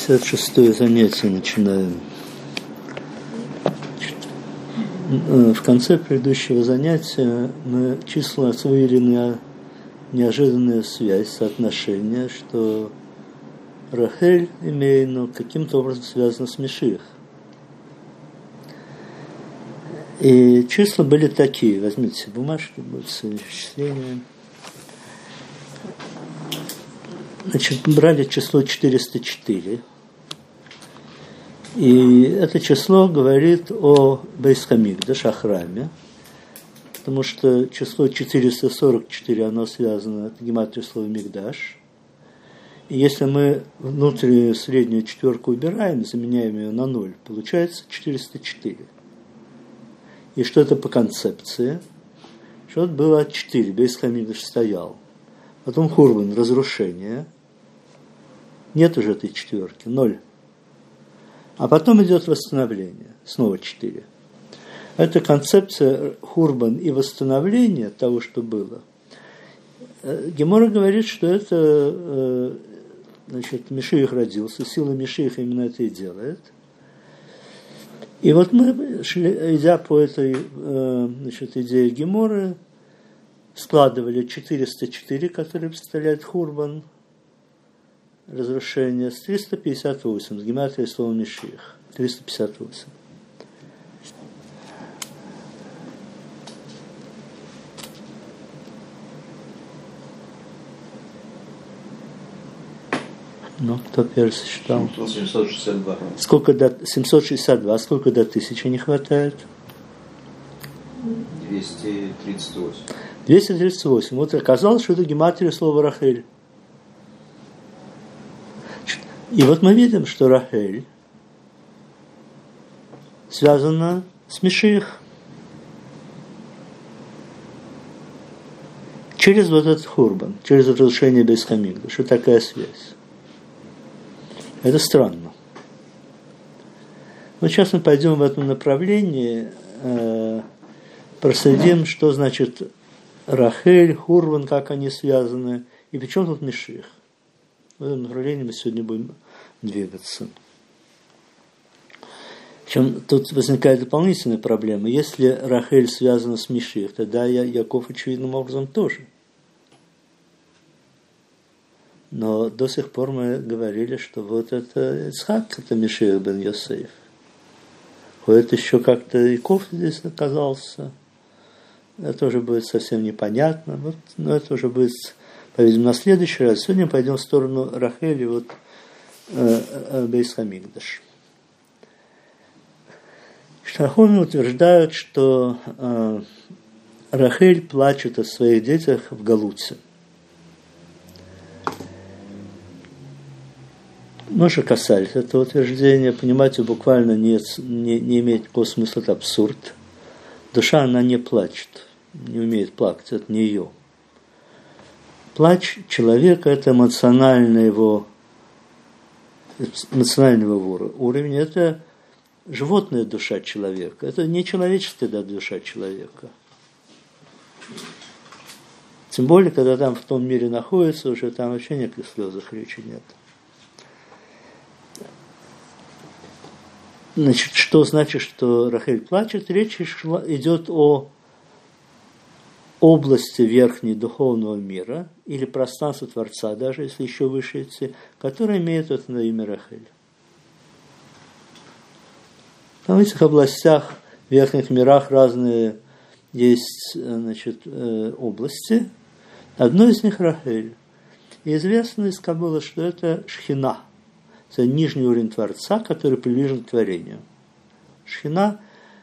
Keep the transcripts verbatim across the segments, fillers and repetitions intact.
пятьдесят шестое занятие начинаем. В конце предыдущего занятия мы числа освоили на неожиданную связь, соотношение, что Рахель имеет каким-то образом связано с Машиах. И числа были такие. Возьмите бумажки, будет исчисление. Значит, брали число четыреста четыре. И это число говорит о Бейс Хамикдаш, о храме, потому что число четыреста сорок четыре, оно связано, это гематрия слова Микдаш. И если мы внутреннюю среднюю четверку убираем, заменяем ее на ноль, получается четыреста четыре. И что это по концепции? Что это было четыре, Бейс Хамикдаш стоял. Потом Хурбан, разрушение. Нет уже этой четверки, ноль. А потом идет восстановление, снова четыре. Это концепция Хурбан и восстановления того, что было. Гемора говорит, что это, значит, Машиах родился, сила Машиаха именно это и делает. И вот мы, шли, идя по этой, значит, идее Геморы, складывали четыреста четыре, которые представляют Хурбан, разрушение, с триста пятьдесят восемь, с гематрией слова Машиах, триста пятьдесят восемь. Ну, кто первый сосчитал? семьсот шестьдесят два. Сколько до семьсот шестьдесят два, сколько до тысячи не хватает? двести тридцать восемь. двести тридцать восемь. Вот оказалось, что это гематрия слова Рахель. И вот мы видим, что Рахель связана с Машиах. Через вот этот Хурбан, через разрушение Бейс Хамикдаш. Что такая связь? Это странно. Вот сейчас мы пойдем в этом направлении, э, проследим, что значит Рахель, Хурбан, как они связаны, и при чем тут Машиах. В этом направлении мы сегодня будем двигаться. Причем тут возникает дополнительная проблема. Если Рахель связана с Машиах, тогда Яков очевидным образом тоже. Но до сих пор мы говорили, что вот это Ицхак, это Машиах бен Йосеф. Ходит еще как-то Яков здесь оказался. Это уже будет совсем непонятно. Вот, но это уже будет, по-видимому, на следующий раз. Сегодня пойдем в сторону Рахели, вот э, Бейс Хамикдаш. Хахомим утверждают, что э, Рахель плачет о своих детях в Галуте. Мы же касались этого утверждения. Понимаете, буквально не, не, не имеет никакого смысла, это абсурд. Душа, она не плачет, не умеет плакать, это не ее. Плач человека – это эмоциональный его, эмоциональный его уровень, это животная душа человека, это не человеческая да, душа человека. Тем более, когда там в том мире находится, уже там вообще никаких слезах речи нет. Значит, что значит, что Рахель плачет? Речь идет о области верхней духовного мира или пространства Творца, даже если еще выше идти, которая имеет это на имя Рахель. Там в этих областях, в верхних мирах разные есть, значит, области. Одной из них Рахель. И известно из Каббалы, что это Шхина. Это нижний уровень Творца, который приближен к творению. Шхина,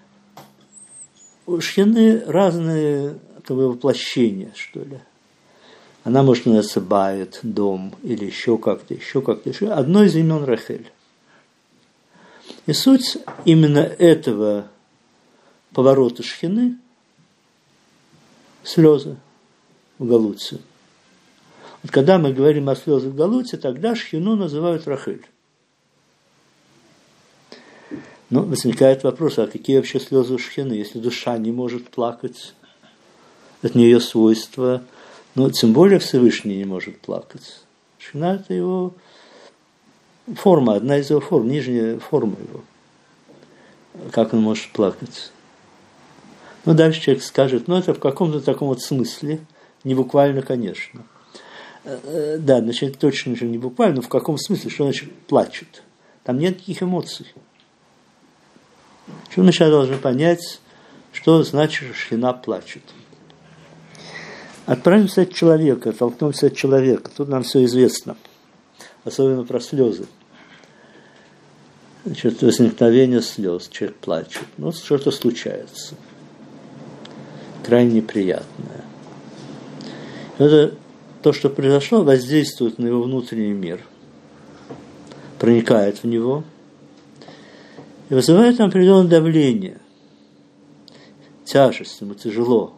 у Шхины разные как бы, воплощения, что ли. Она может называться Байет, дом, или еще как-то, еще как-то. Еще. Одно из имен Рахель. И суть именно этого поворота Шхины – слезы в Галуте. Вот когда мы говорим о слезах в Галуте, тогда Шхину называют Рахель. Но возникает вопрос, а какие вообще слезы у Шхины, если душа не может плакать, это не ее свойство, но тем более Всевышний не может плакать. Шхина – это его форма, одна из его форм, нижняя форма его. Как он может плакать? Ну, дальше человек скажет, ну, это в каком-то таком вот смысле, не буквально, конечно. Да, значит, точно же не буквально, но в каком смысле, что значит плачут? Там нет никаких эмоций. Что мы сейчас должны понять, что значит, что Шхина плачет? Отправимся от человека, оттолкнемся от человека. Тут нам все известно, особенно про слезы. Значит, возникновение слез, человек плачет. Ну, что-то случается. Крайне неприятное. Это то, что произошло, воздействует на его внутренний мир, проникает в него и вызывает там определенное давление, тяжесть, ему тяжело.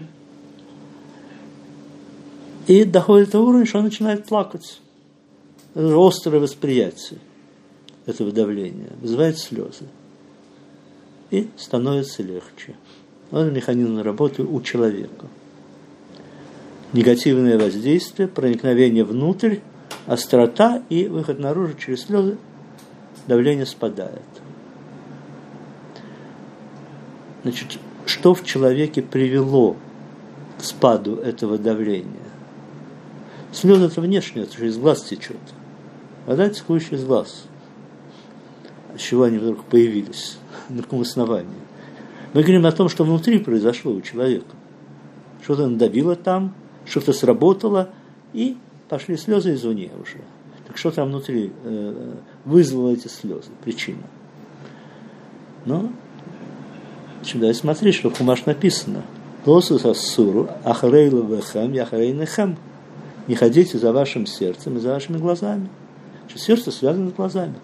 И доходит до уровня, что он начинает плакать. Это острое восприятие этого давления вызывает слезы. И становится легче. Вот механизм работы у человека. Негативное воздействие, проникновение внутрь, острота и выход наружу через слезы, давление спадает. Значит, что в человеке привело к спаду этого давления? Слезы это внешнее, это же из глаз течет. Вода, текущая из глаз. С чего они вдруг появились? На каком основании? Мы говорим о том, что внутри произошло у человека. Что-то надавило там, что-то сработало, и пошли слезы извне уже. Так что там внутри э, вызвало эти слезы? Причина. Ну, сюда и смотри, что в Хумаш написано. Лосус ассуру ахарей лавэхэм яхарей нэхэм. Не ходите за вашим сердцем и за вашими глазами. Что сердце связано с глазами.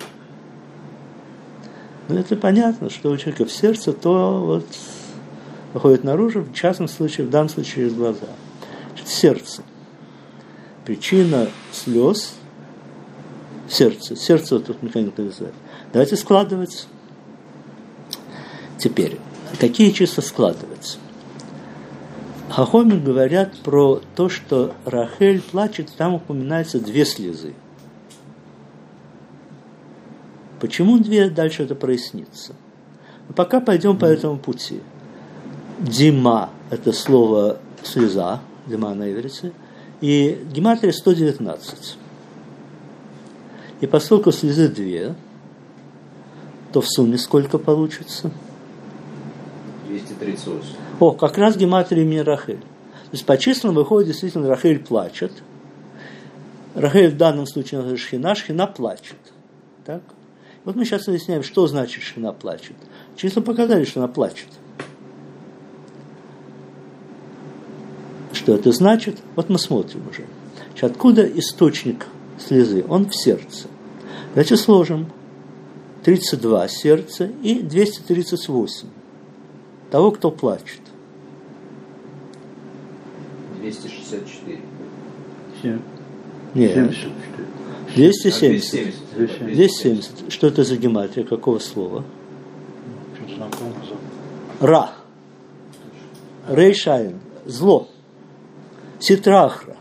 Ну, это понятно, что у человека в сердце то вот выходит наружу, в частном случае, в данном случае через глаза. Значит, сердце. Причина слез в сердце. Сердце вот тут механизм называется. Давайте складывать. Теперь, какие числа складывать? Хахоми говорят про то, что Рахель плачет, там упоминаются две слезы. Почему две? Дальше это прояснится. Но пока пойдем по этому пути. Дима – это слово слеза, дима на иврите, и гематрия сто девятнадцать. И поскольку слезы две, то в сумме сколько получится? двести тридцать восемь. О, как раз гематрия имени Рахель. То есть по числам выходит действительно Рахель плачет. Рахель в данном случае это Шхина, Шхина плачет. Так? Вот мы сейчас выясняем, что значит Шхина плачет. Числа показали, что она плачет. Что это значит? Вот мы смотрим уже. Значит, откуда источник слезы? Он в сердце. Давайте сложим тридцать два сердца и двести тридцать восемь. Того, кто плачет. двести шестьдесят четыре. Нет. двести семьдесят. двести семьдесят. Что это за гематрия? Какого слова? Ра. Рейшайн. Зло. Ситрахра.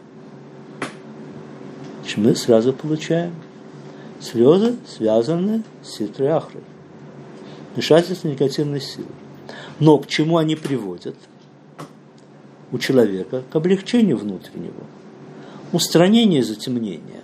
Мы сразу получаем слезы, связанные с ситрахрой. Вмешательство негативной силы. Но к чему они приводят? У человека к облегчению внутреннего, устранению затемнения.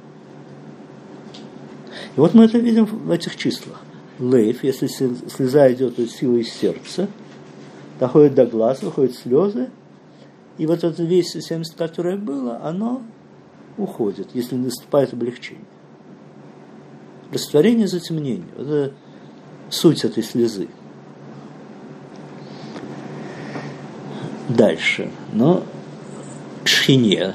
И вот мы это видим в этих числах. Лейф, если слеза идет из силы из сердца, доходит до глаз, выходят слезы, и вот это двести семьдесят, которое было, оно уходит, если наступает облегчение. Растворение затемнения. Вот это суть этой слезы. Дальше. Но к Шхине.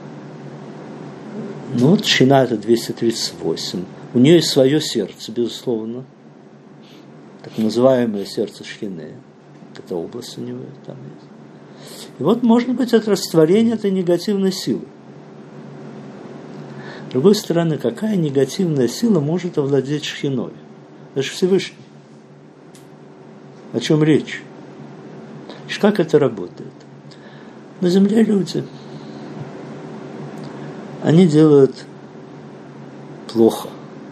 Ну вот Шхина это двести тридцать восемь. У нее есть свое сердце, безусловно. Так называемое сердце Шхины. Это область у него там есть. И вот, может быть, это растворение этой негативной силы. С другой стороны, какая негативная сила может овладеть Шхиной? Это же Всевышний. О чем речь? Как это работает? На земле люди, они делают плохо.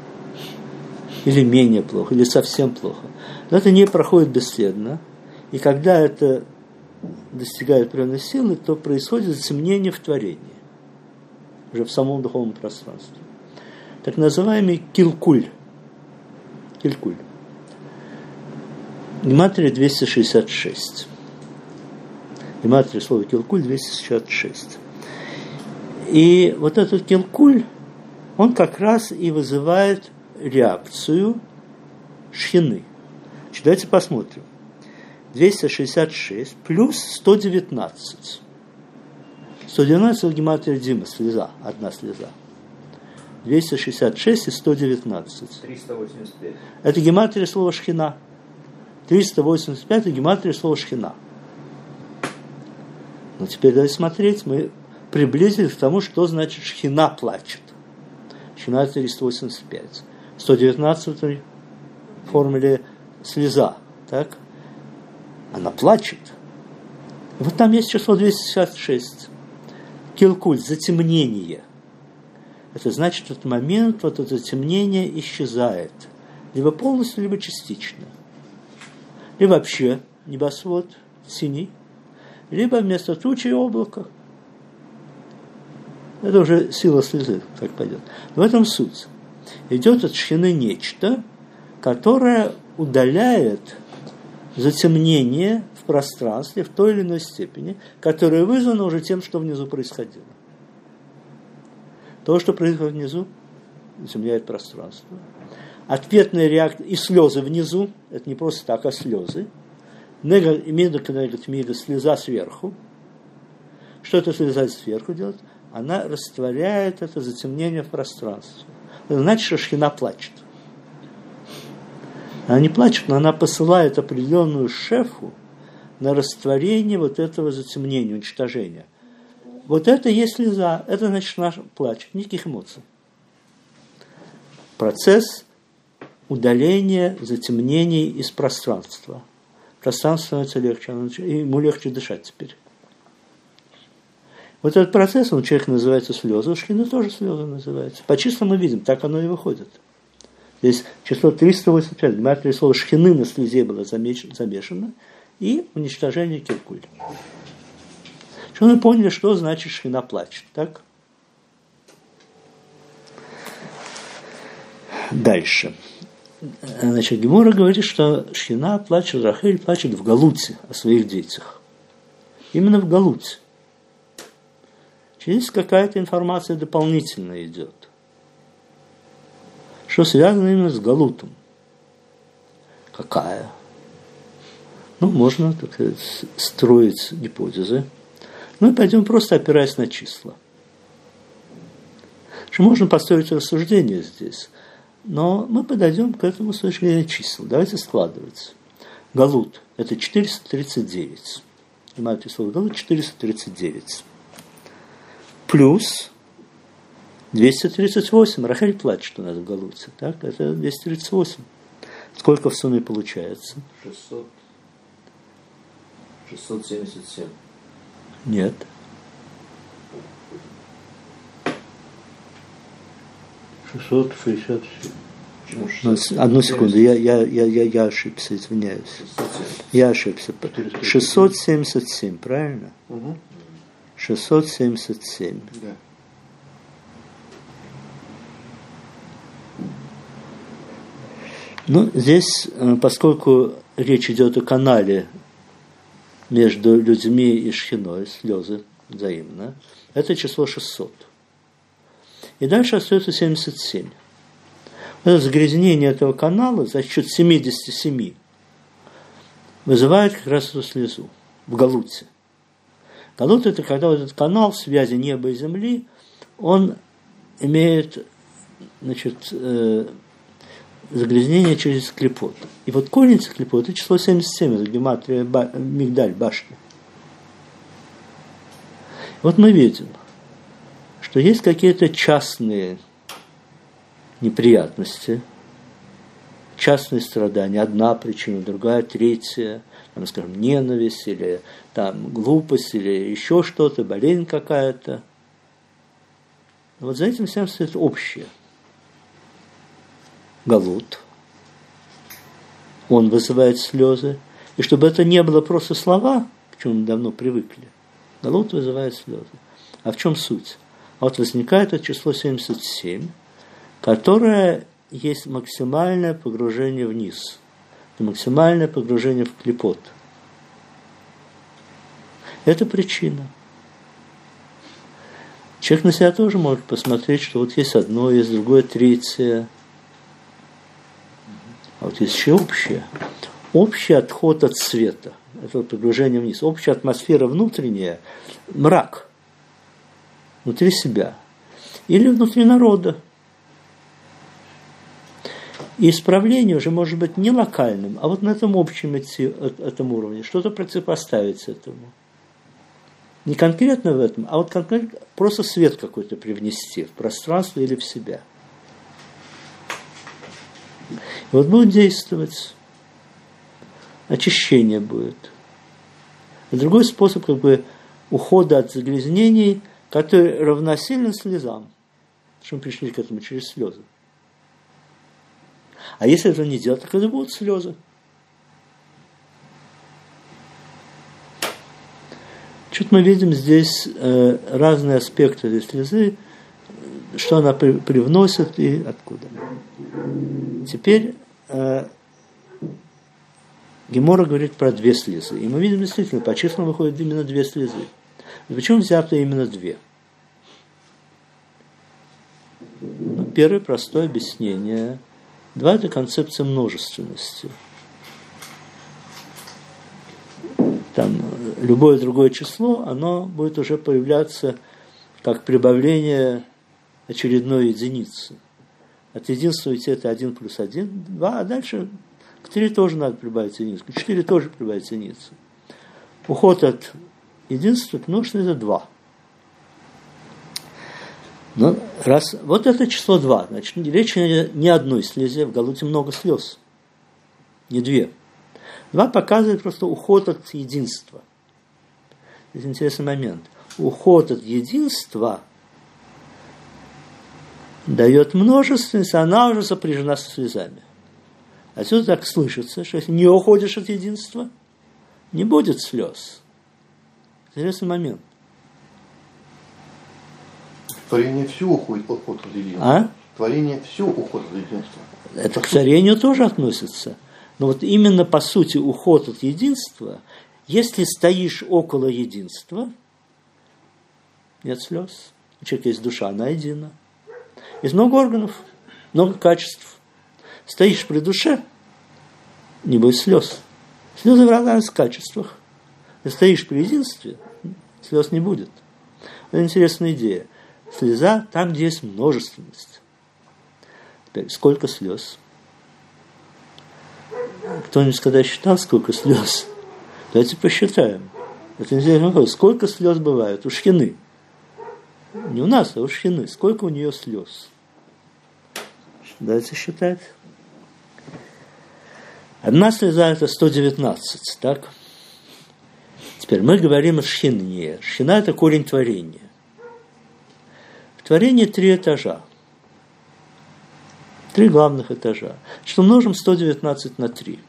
или менее плохо, или совсем плохо. Но это не проходит бесследно. И когда это достигает определенной силы, то происходит затемнение в творении, уже в самом духовном пространстве. Так называемый килкуль. Килкуль. Гематрия двести шестьдесят шесть. Гематрия слова килкуль двести шестьдесят шесть. И вот этот килкуль, он как раз и вызывает реакцию шхины. Значит, давайте посмотрим. двести шестьдесят шесть плюс сто девятнадцать. сто девятнадцать это гематрия Дима, слеза, одна слеза. двести шестьдесят шесть и сто девятнадцать. триста восемьдесят пять. Это гематрия слова шхина. триста восемьдесят пять это гематрия слова шхина. Но теперь давайте смотреть, мы приблизились к тому, что значит шхина плачет. Шхина триста восемьдесят пять. сто девятнадцать в формуле слеза, так? Она плачет. И вот там есть число двести шестьдесят шесть. Килкуль, затемнение. Это значит, в этот момент вот это затемнение исчезает. Либо полностью, либо частично. И вообще небосвод синий. Либо вместо тучи облако. Это уже сила слезы, так пойдет. Но в этом суть. Идет от шхины нечто, которое удаляет затемнение в пространстве в той или иной степени, которое вызвано уже тем, что внизу происходило. То, что происходит внизу, затемняет пространство. Ответная реакция и слезы внизу, это не просто так, а слезы. Мида, слеза сверху. Что эта слеза сверху делает? Она растворяет это затемнение в пространстве. Это значит, что шхина плачет. Она не плачет, но она посылает определенную шефу на растворение вот этого затемнения, уничтожения. Вот это и есть слеза, это значит наш плач, никаких эмоций. Процесс удаления затемнений из пространства. Пространство становится легче, ему легче дышать теперь. Вот этот процесс, он у человека называется слезы, у шхины тоже слезы называются. По числам мы видим, так оно и выходит. Здесь число триста восемьдесят пять, гематрия слова шхины на слезе было замешано, и уничтожение килкуль. Что мы поняли, что значит шхина плачет, так? Дальше. Значит, Гемора говорит, что шхина плачет, Рахель плачет в галуте о своих детях. Именно в галуте. Здесь какая-то информация дополнительная идет. Что связано именно с галутом. Какая? Ну, можно, так сказать, строить гипотезы. Ну, и пойдем просто опираясь на числа. Что можно построить рассуждение здесь. Но мы подойдем к этому с точки зрения чисел. Давайте складывать. Галут – это четыреста тридцать девять. Понимаете слово галут – четыреста тридцать девять. Плюс двести тридцать восемь. Рахель плачет у нас в галуте. Так? Это двести тридцать восемь. Сколько в сумме получается? шестьсот. шестьсот семьдесят семь. Нет. шестьсот шестьдесят семь. Одну секунду, я, я, я, я, я ошибся, извиняюсь. Я ошибся. шестьсот семьдесят семь, правильно? Угу. шестьсот семьдесят семь. Да. Ну, здесь, поскольку речь идет о канале между людьми и шхиной, слезы взаимно, это число шестьсот. И дальше остается семьдесят семь. Это загрязнение этого канала за счет семьдесят семь вызывает как раз эту слезу в галуте. Галут – это когда вот этот канал связи неба и земли, он имеет, значит, э, загрязнение через клипот. И вот корень клипот – это число семьдесят семь, это гематрия ба, мигдаль, башни. Вот мы видим, что есть какие-то частные неприятности, частные страдания, одна причина, другая, третья, там, скажем, ненависть, или там, глупость, или еще что-то, болезнь какая-то. Вот за этим всем стоит общее. Галут, он вызывает слезы. И чтобы это не было просто слова, к чему мы давно привыкли, Галут вызывает слезы. А в чем суть? Вот возникает это число семьдесят семь, которое есть максимальное погружение вниз. Это максимальное погружение в клипот. Это причина. Человек на себя тоже может посмотреть, что вот есть одно, есть другое, третье. А вот есть еще общее. Общий отход от света. Это вот погружение вниз. Общая атмосфера внутренняя, мрак. Внутри себя. Или внутри народа. И исправление уже может быть не локальным, а вот на этом общем этом уровне. Что-то противопоставить этому. Не конкретно в этом, а вот конкретно просто свет какой-то привнести в пространство или в себя. И вот будет действовать. Очищение будет. И другой способ как бы ухода от загрязнений, который равносилен слезам. Что мы пришли к этому через слезы. А если этого не делать, так это будут слезы. Что-то мы видим здесь э, разные аспекты этой слезы, что она при, привносит и откуда. Теперь э, Гемора говорит про две слезы. И мы видим действительно, по числам выходит именно две слезы. Но почему взято именно две? Ну, первое простое объяснение. Два – это концепция множественности. Там любое другое число, оно будет уже появляться как прибавление очередной единицы. От единства ведь это один плюс один, два, а дальше к три тоже надо прибавить единицу, к четыре тоже прибавить единицу. Уход от единства к множественности – это два. Но раз, вот это число два, значит, речь не о одной слезе, в Галуте много слез, не две. Два показывает просто уход от единства. Это интересный момент. Уход от единства дает множественность, она уже сопряжена со слезами. Отсюда так слышится, что если не уходишь от единства, не будет слез. Интересный момент. Творение все уходит от единства. А? Творение все уходит от единства. Это к творению тоже относится. Но вот именно по сути уход от единства, если стоишь около единства, нет слез. У человека есть душа, она едина. Есть много органов, много качеств. Стоишь при душе, не будет слез. Слезы в разных качествах. Если стоишь при единстве, слез не будет. Это интересная идея. Слеза там, где есть множественность. Теперь, сколько слез? Кто-нибудь когда считал, сколько слез? Давайте посчитаем. Это интересный вопрос. Сколько слез бывает у Шхины? Не у нас, а у Шхины. Сколько у нее слез? Давайте считать. Одна слеза – это сто девятнадцать, так? Теперь мы говорим о Шхине. Шхина – это корень творения. В творении три этажа. Три главных этажа. Что умножим сто девятнадцать на три?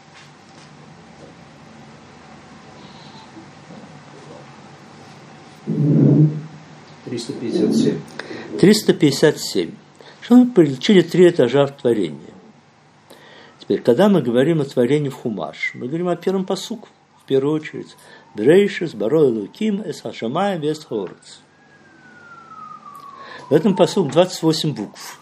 триста пятьдесят семь. триста пятьдесят семь. Что мы получили три этажа в творении. Теперь, когда мы говорим о творении в Хумаш, мы говорим о первом пасуке, в первую очередь. Берейшис, барой луким, эс хашамай, вес хорец. В этом пасуке двадцать восемь букв.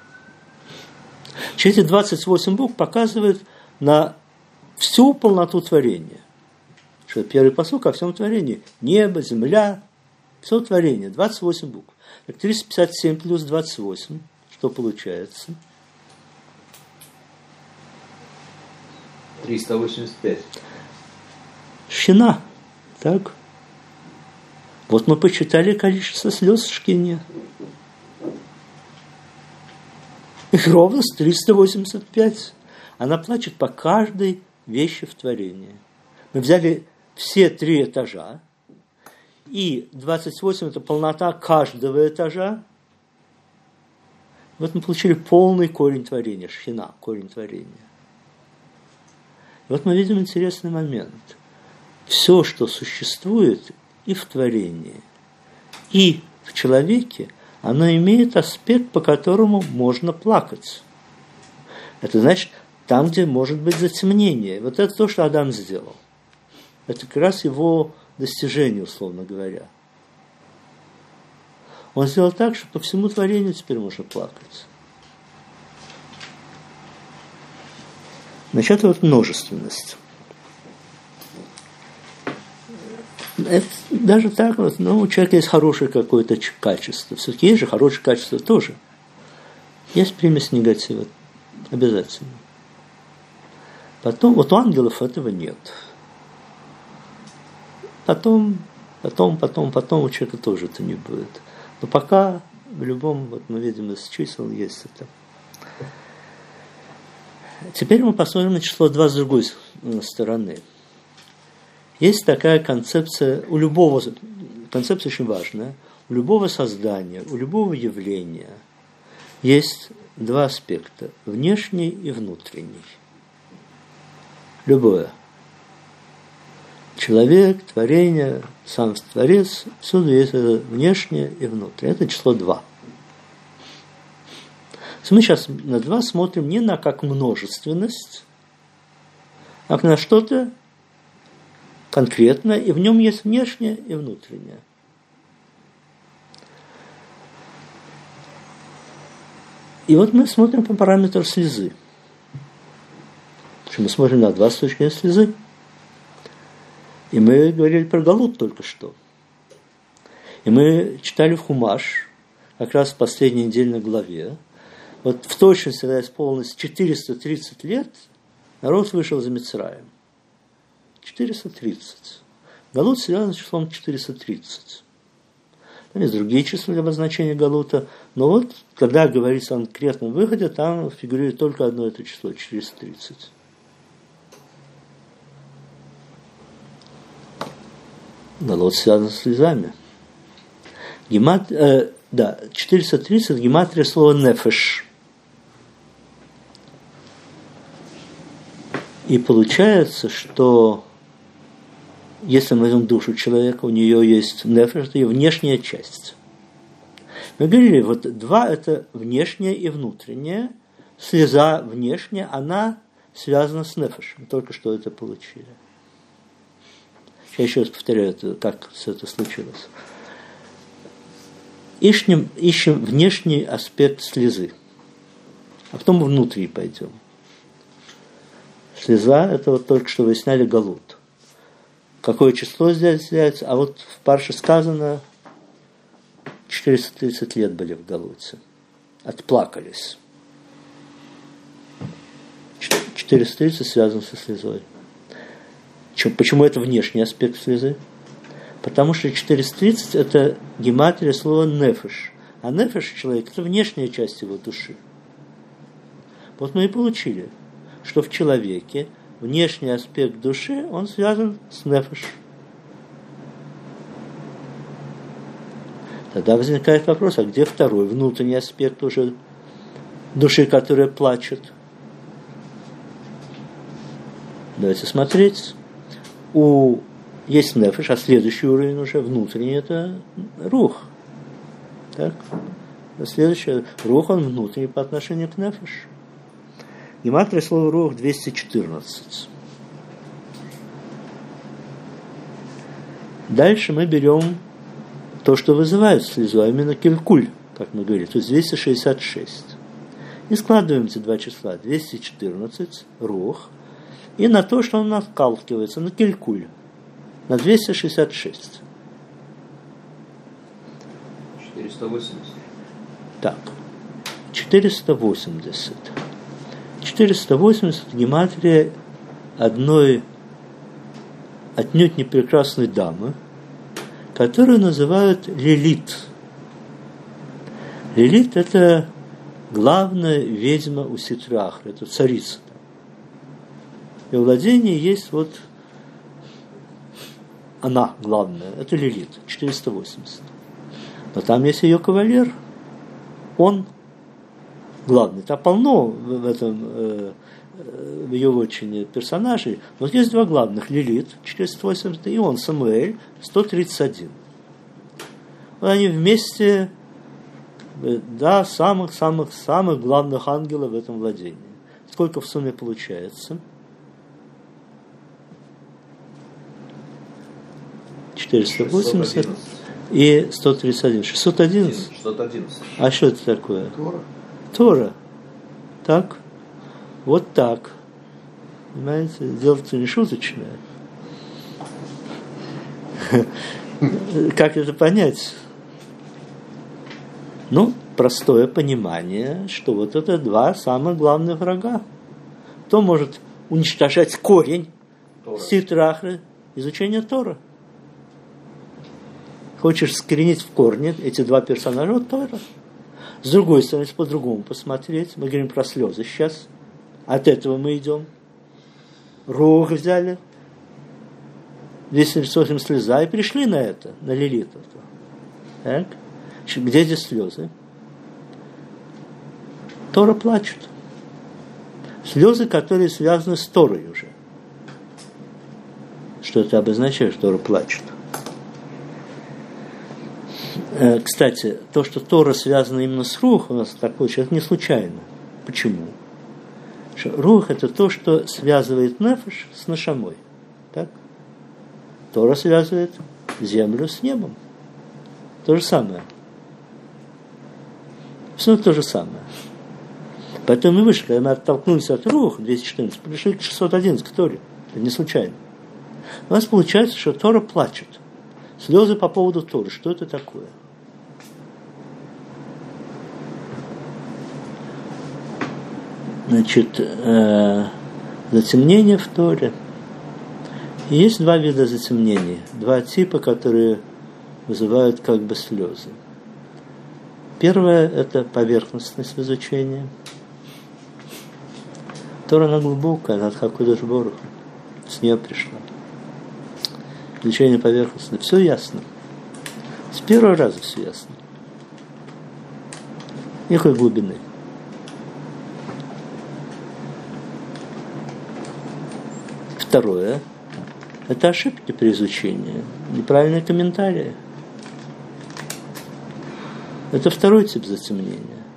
Эти двадцать восемь букв показывают на всю полноту творения. Что первый пасук о всем творении. Небо, земля, все творение. двадцать восемь букв. Так триста пятьдесят семь плюс двадцать восемь. Что получается? триста восемьдесят пять. Шхина. Так? Вот мы посчитали количество слез в Шхине. Их ровно триста восемьдесят пять. Она плачет по каждой вещи в творении. Мы взяли все три этажа, и двадцать восемь – это полнота каждого этажа. Вот мы получили полный корень творения, Шхина, корень творения. Вот мы видим интересный момент. Все, что существует и в творении, и в человеке, оно имеет аспект, по которому можно плакать. Это значит, там, где может быть затемнение. Вот это то, что Адам сделал. Это как раз его достижение, условно говоря. Он сделал так, что по всему творению теперь можно плакать. Значит, это вот множественность. Это даже так вот, ну, у человека есть хорошее какое-то качество. Все-таки есть же хорошее качество тоже. Есть примесь негатива. Обязательно. Потом, вот у ангелов этого нет. Потом, потом, потом, потом у человека тоже это не будет. Но пока в любом, вот мы видим из чисел, есть это. Теперь мы посмотрим на число два с другой стороны. Есть такая концепция, у любого, концепция очень важная, у любого создания, у любого явления есть два аспекта, внешний и внутренний. Любое. Человек, творение, сам Творец, всюду есть внешнее и внутреннее. Это число два. Мы сейчас на два смотрим не на как множественность, а на что-то конкретное, и в нем есть внешнее и внутреннее. И вот мы смотрим по параметру слезы. Мы смотрим на два с точки зрения слезы. И мы говорили про галут только что. И мы читали в Хумаш, как раз в последней недельной главе, вот в точности, когда исполнилось четыреста тридцать лет, народ вышел из Мицраим. четыреста тридцать. Галут связан с числом четыреста тридцать. Там есть другие числа для обозначения галута, но вот, когда говорится о конкретном выходе, там фигурирует только одно это число, четыреста тридцать. Галут связан с слезами. Гемат, э, да, четыреста тридцать гематрия слова нефеш. И получается, что если мы возьмем душу человека, у нее есть нефеш, это ее внешняя часть. Мы говорили, вот два – это внешнее и внутреннее. Слеза внешняя, она связана с нефешем. Мы только что это получили. Я еще раз повторяю, это, как это случилось. Ищем, ищем внешний аспект слезы, а потом внутри пойдем. Слеза – это вот только что выясняли галут. Какое число здесь взять? А вот в парше сказано, четыреста тридцать лет были в галуте. Отплакались. четыреста тридцать связано со слезой. Почему это внешний аспект слезы? Потому что четыреста тридцать – это гематрия слова нефеш. А нефеш человек – это внешняя часть его души. Вот мы и получили, что в человеке внешний аспект души, он связан с нефеш. Тогда возникает вопрос, а где второй внутренний аспект уже души, которая плачет? Давайте смотреть. У есть нефеш, а следующий уровень уже внутренний – это рух. Так? Следующий рух, он внутренний по отношению к нефеш. Гематрия слова рух двести четырнадцать. Дальше мы берем то, что вызывает слезу, а именно килькуль, как мы говорили, то есть двести шестьдесят шесть. И складываем эти два числа, двести четырнадцать, рух, и на то, что он наталкивается, на килькуль, на двести шестьдесят шесть. четыреста восемьдесят. Так, четыреста восемьдесят. четыреста восемьдесят – гематрия одной отнюдь не прекрасной дамы, которую называют Лилит. Лилит – это главная ведьма у Ситрахра, это царица. И в владении есть вот она главная, это Лилит, четыреста восемьдесят. Но там есть ее кавалер, он главный. Там полно в этом, в ее вотчине персонажей, вот есть два главных, Лилит, четыреста восемьдесят, и он, Самуэль, сто тридцать один. Вот они вместе, да, самых-самых-самых главных ангелов в этом владении. Сколько в сумме получается? четыреста восемьдесят и сто тридцать один. шестьсот одиннадцать? шестьсот одиннадцать. А что это такое? Тора. Тора. Так. Вот так. Понимаете, дело-то не шуточное. Как это понять? Ну, простое понимание, что вот это два самых главных врага. Кто может уничтожать корень ситрахры? Изучение Тора. Хочешь скоренить в корне эти два персонажа, вот Тора. С другой стороны, если по-другому посмотреть, мы говорим про слезы сейчас. От этого мы идем. Рух взяли. двести тридцать восемь слеза и пришли на это, на Лилит. Так? Где здесь слезы? Тора плачет. Слезы, которые связаны с Торой уже. Что это обозначает, что Тора плачет? Кстати, то, что Тора связана именно с Рух, у нас так получается, это не случайно. Почему? Что Рух – это то, что связывает Нефеш с Нешамой. Так? Тора связывает землю с небом. То же самое. Все то же самое. Поэтому мы вышли, когда мы оттолкнулись от Рух, двести четырнадцать, пришли к шестьсот одиннадцать, к Торе. Это не случайно. У нас получается, что Тора плачет. Слезы по поводу Торы. Что это такое? Значит, э, затемнение в Торе. И есть два вида затемнений. Два типа, которые вызывают как бы слезы. Первое – это поверхностность в изучении. Тора, она глубокая, она от Хакодеш Борух. С нее пришла. Изучение поверхностное. Все ясно. С первого раза все ясно. Никакой глубины. Второе – это ошибки при изучении, неправильные комментарии. Это второй тип затемнения.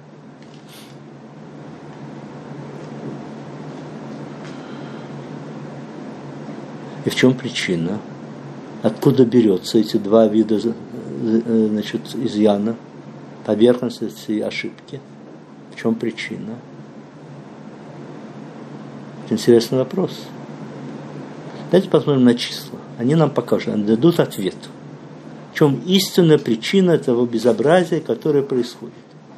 И в чем причина? Откуда берется эти два вида, значит, изъяна, поверхностности и ошибки? В чем причина? Это интересный вопрос. Давайте посмотрим на числа. Они нам покажут, они дадут ответ. В чем истинная причина этого безобразия, которое происходит.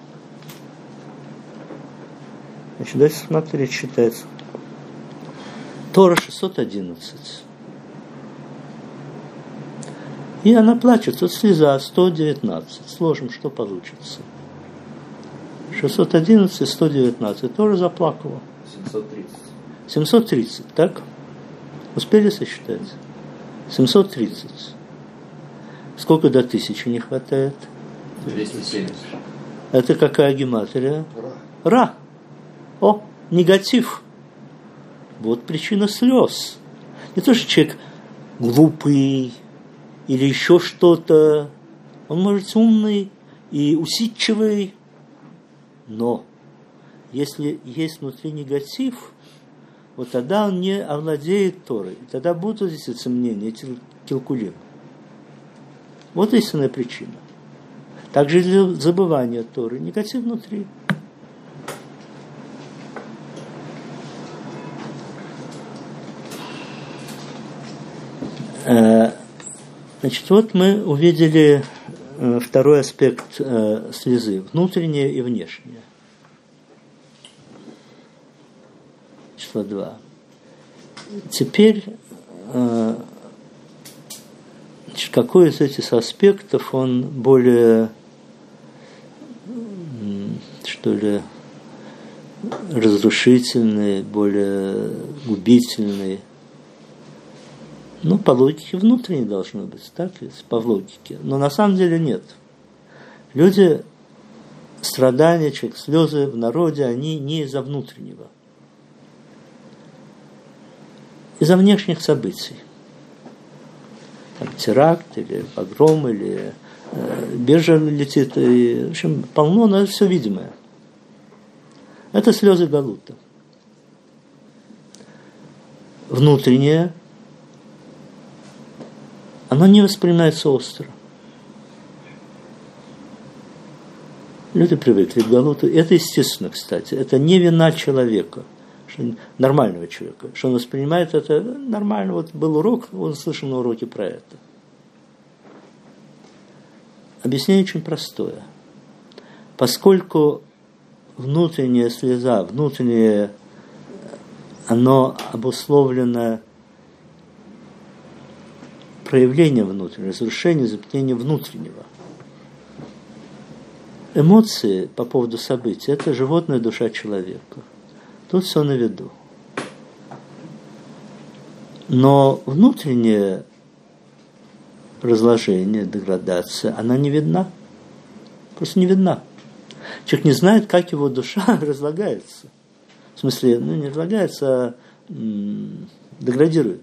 Значит, давайте смотреть, считается. Тора шестьсот одиннадцать. И она плачет, вот слеза сто девятнадцать. Сложим, что получится. шестьсот одиннадцать и сто девятнадцать. Тоже заплакала. семьсот тридцать. семьсот тридцать, так? Успели сосчитать? семьсот тридцать. Сколько до тысячи не хватает? двести семьдесят. Это какая гематрия? Ра. Ра. О, негатив. Вот причина слез. Не то, что человек глупый или еще что-то. Он может быть умный и усидчивый. Но если есть внутри негатив, вот тогда он не овладеет Торой. Тогда будут эти сомнения, эти килкулим. Вот истинная причина. Также и забывание Торы. Негатив внутри. Значит, вот мы увидели второй аспект слезы. Внутреннее и внешнее. Число два. Теперь, значит, какой из этих аспектов он более, что ли, разрушительный, более губительный? Ну, по логике внутренне должно быть, так ведь, по логике. Но на самом деле нет. Люди, страдания, человек, слезы в народе, они не из-за внутреннего. из-за внешних событий. Там, теракт, или погром, или э, биржа летит. И, в общем, полно, но это все видимое. Это слезы галута. Внутреннее, оно не воспринимается остро. Люди привыкли к галуту. Это естественно, кстати. Это не вина человека, нормального человека, что он воспринимает это нормально. Вот был урок, он слышал на уроке про это. Объяснение очень простое. Поскольку внутренняя слеза, внутреннее, оно обусловлено проявлением внутреннего, разрушением, запятнением внутреннего. Эмоции по поводу событий – это животная душа человека. Тут все на виду. Но внутреннее разложение, деградация, она не видна. Просто не видна. Человек не знает, как его душа разлагается. В смысле, ну не разлагается, а м- деградирует.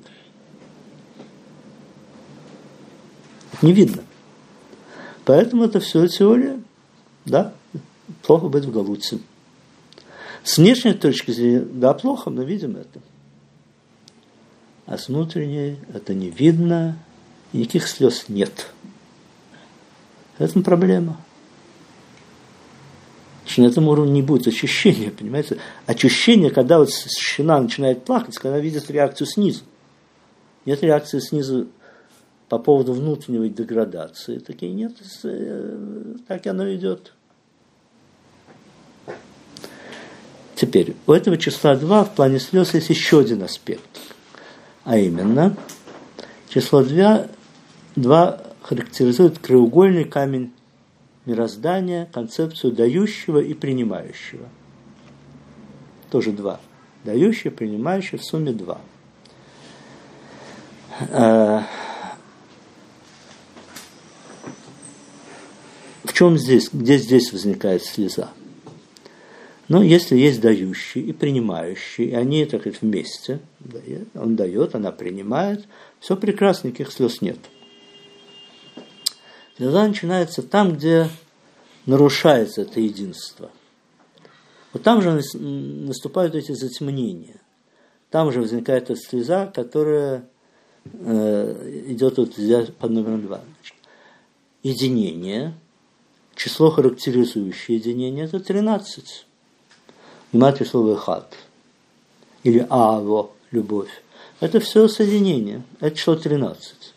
Не видно. Поэтому это все теория. Да, плохо быть в галуте. С внешней точки зрения, да, плохо, мы видим это. А с внутренней это не видно, и никаких слез нет. Это проблема. Что на этом уровне не будет очищения, понимаете? Очищение, когда вот щена начинает плакать, когда видит реакцию снизу. Нет реакции снизу по поводу внутренней деградации. Такие нет, так оно идет. Теперь, у этого числа два в плане слез есть еще один аспект. А именно, число два, два характеризует краеугольный камень мироздания, концепцию дающего и принимающего. Тоже два. Дающий, принимающий, в сумме два. В чем здесь, где здесь возникает слеза? Ну, если есть дающий и принимающий, и они, так сказать, вместе, он дает, она принимает, все прекрасно, никаких слез нет. Слеза начинается там, где нарушается это единство. Вот там же наступают эти затемнения. Там же возникает эта слеза, которая э, идет вот под номером два. Единение, число, характеризующее единение, это тринадцать. Внимательно слово «хат» или «аво» – любовь. Это все соединение, это число тринадцать.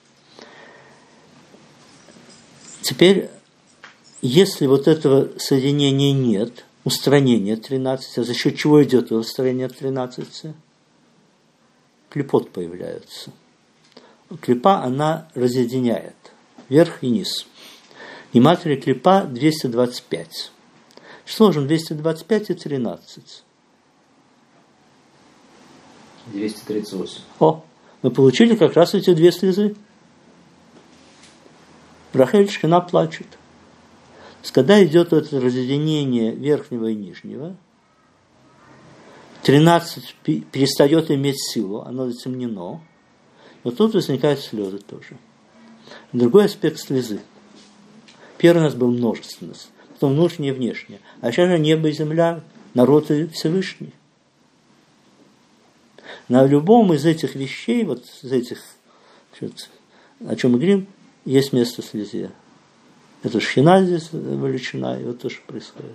Теперь, если вот этого соединения нет, устранения тринадцати, а за счет чего идет устранение тринадцати? Клипот появляются. Клипа, она разъединяет вверх и низ. Гематрия клипа двести двадцать пять. Сложим двести двадцать пять и тринадцать. двести тридцать восемь. О, мы получили как раз эти две слезы. Рахель Шхина плачет. То есть, когда идет это разъединение верхнего и нижнего, тринадцать перестает иметь силу, оно затемнено. Вот тут возникают слезы тоже. Другой аспект слезы. Первый у нас был множественность, потом внутреннее и внешнее. А сейчас же небо и земля, народ и Всевышний. На любом из этих вещей, вот из этих, о чем мы говорим, есть место слезе. Это шхина здесь вовлечена, и вот то, что происходит.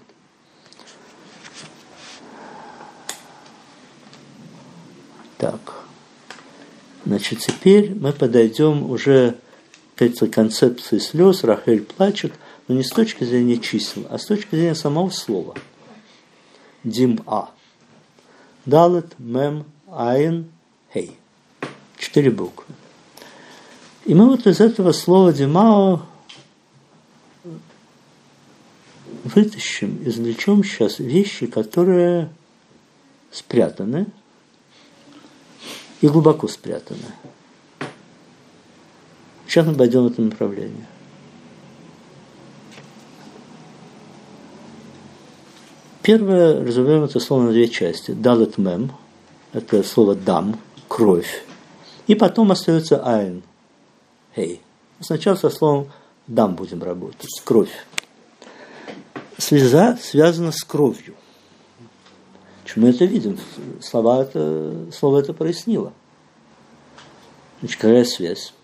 Так. Значит, теперь мы подойдем уже к этой концепции слез. Рахель плачет, но не с точки зрения чисел, а с точки зрения самого слова. Дим-а. Далет, мем, айн, хей. Четыре буквы. И мы вот из этого слова димао вытащим, извлечем сейчас вещи, которые спрятаны и глубоко спрятаны. Сейчас мы пойдем в это направление. Первое, разумеем это слово на две части. Далет мем, это слово дам, кровь. И потом остается айн, хей. Сначала со словом дам будем работать, кровь. Слеза связана с кровью. Мы это видим. Слова это, слово это прояснило. Значит, какая связь?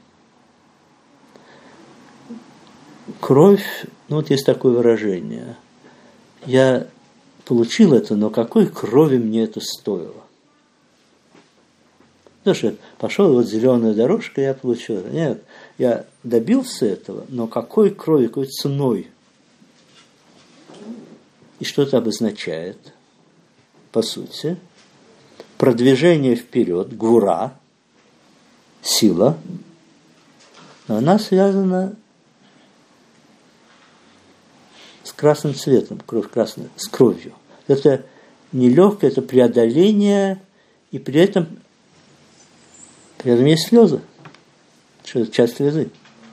Кровь, ну вот есть такое выражение. Я получил это, но какой крови мне это стоило? Потому что пошел вот зеленая дорожка, я получил это. Нет, я добился этого, но какой крови, какой ценой? И что это обозначает? По сути, продвижение вперед, гвура, сила, но она связана с красным цветом, кровь красная, с кровью. Это нелегкое, это преодоление, и при этом, при этом есть слезы, что это часть слезы.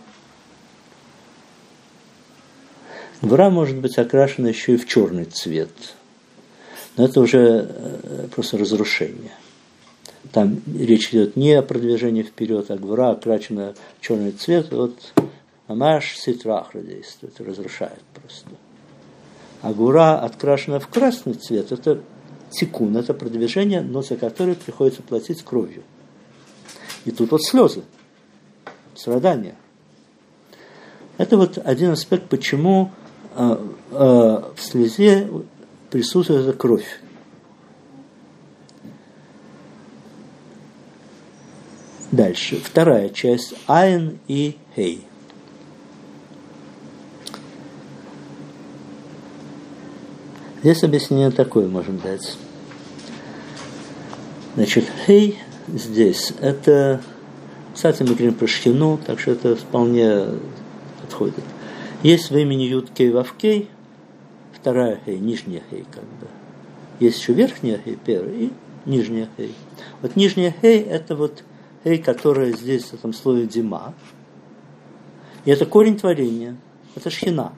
Гвура может быть окрашена еще и в черный цвет. Но это уже просто разрушение. Там речь идет не о продвижении вперед, а гвура окрашена в черный цвет. Вот амаш ситрахра действует, разрушает просто. А гвура открашена в красный цвет, это тикун, это продвижение, но за которое приходится платить кровью. И тут вот слезы, страдания. Это вот один аспект, почему э, э, в слезе присутствует эта кровь. Дальше. Вторая часть. Айн и хей. Здесь объяснение такое можем дать. Значит, хей здесь это... Кстати, мы говорим про шхину, так что это вполне подходит. Есть в имени Юд Кей Вав Кей, вторая хей, нижняя хей как бы. Есть еще верхняя хей, первая, и нижняя хей. Вот нижняя хей это вот хей, которая здесь в этом слове дима. И это корень творения, это шхина.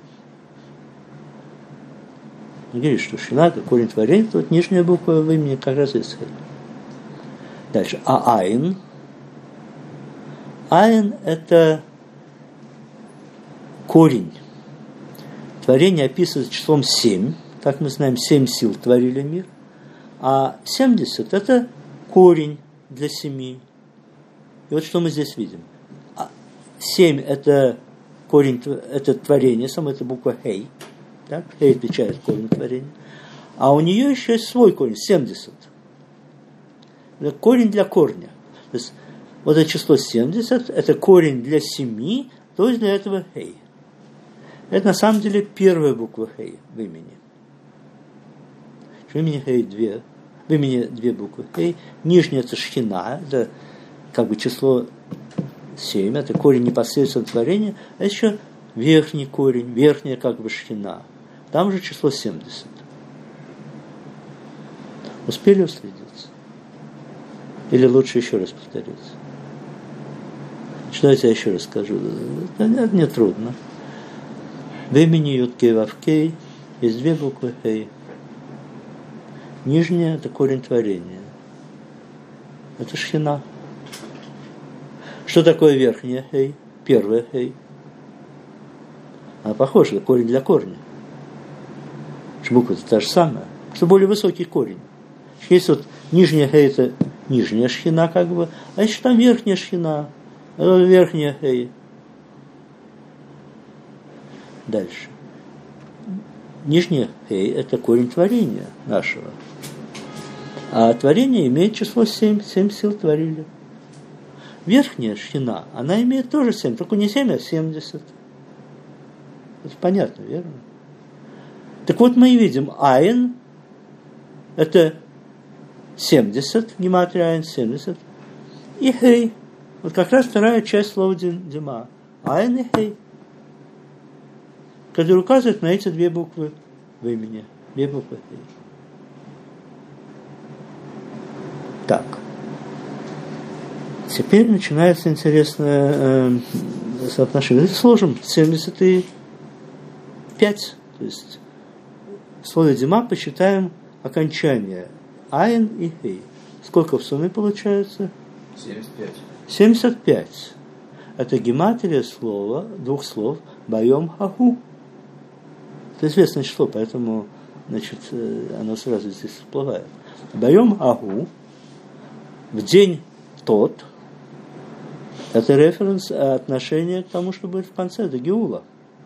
Он говорит, что шхина это корень творения, то вот нижняя буква в имени как раз есть хей. Дальше. А айн. Айн это корень. Творение описывается числом семь. Как мы знаем, семь сил творили мир. А семьдесят – это корень для семи. И вот что мы здесь видим. семь – это корень, это творение, сама эта буква хей. Так? Хей отвечает корень творения. А у нее еще есть свой корень – семьдесят. Это корень для корня. То есть вот это число семьдесят – это корень для семи, то есть для этого хей. Это на самом деле первая буква хей в имени. В имени хей две, в имени две буквы хей. Нижняя это шхина, это как бы число семь, это корень непосредственно творения, а еще верхний корень, верхняя как бы шхина. Там же число семьдесят. Успели уследить? Или лучше еще раз повторить? Что я тебе еще раз скажу? Это не трудно. В имени Юд Кей Вав Кей есть две буквы хей. Нижняя – это корень творения. Это шхина. Что такое верхняя хей? Первая хей. Она похожа, корень для корня. Буква-то та же самая. Что более высокий корень. Есть вот нижняя хей – это нижняя шхина как бы, а еще там верхняя шхина. Верхняя хей. Дальше. Нижняя хей – это корень творения нашего. А творение имеет число семь. Семь сил творили. Верхняя шхина, она имеет тоже семь, только не семь, а семьдесят. Это понятно, верно? Так вот мы видим, айн – это семьдесят, гематрия айн – семьдесят, и хей. Вот как раз вторая часть слова дима. Айн и хей. Который указывает на эти две буквы в имени. Две буквы хей. Так. Теперь начинается интересное э, соотношение. Сложим семьдесят пять. То есть в слове дима посчитаем окончание айн и хей. Сколько в сумме получается? семьдесят пять. семьдесят пять. Это гематрия слова, двух слов «Байом Хаху». Это известное число, поэтому, значит, оно сразу здесь всплывает. «Байом Хаху» в день тот. Это референс, отношение к тому, что будет в конце, это Геула.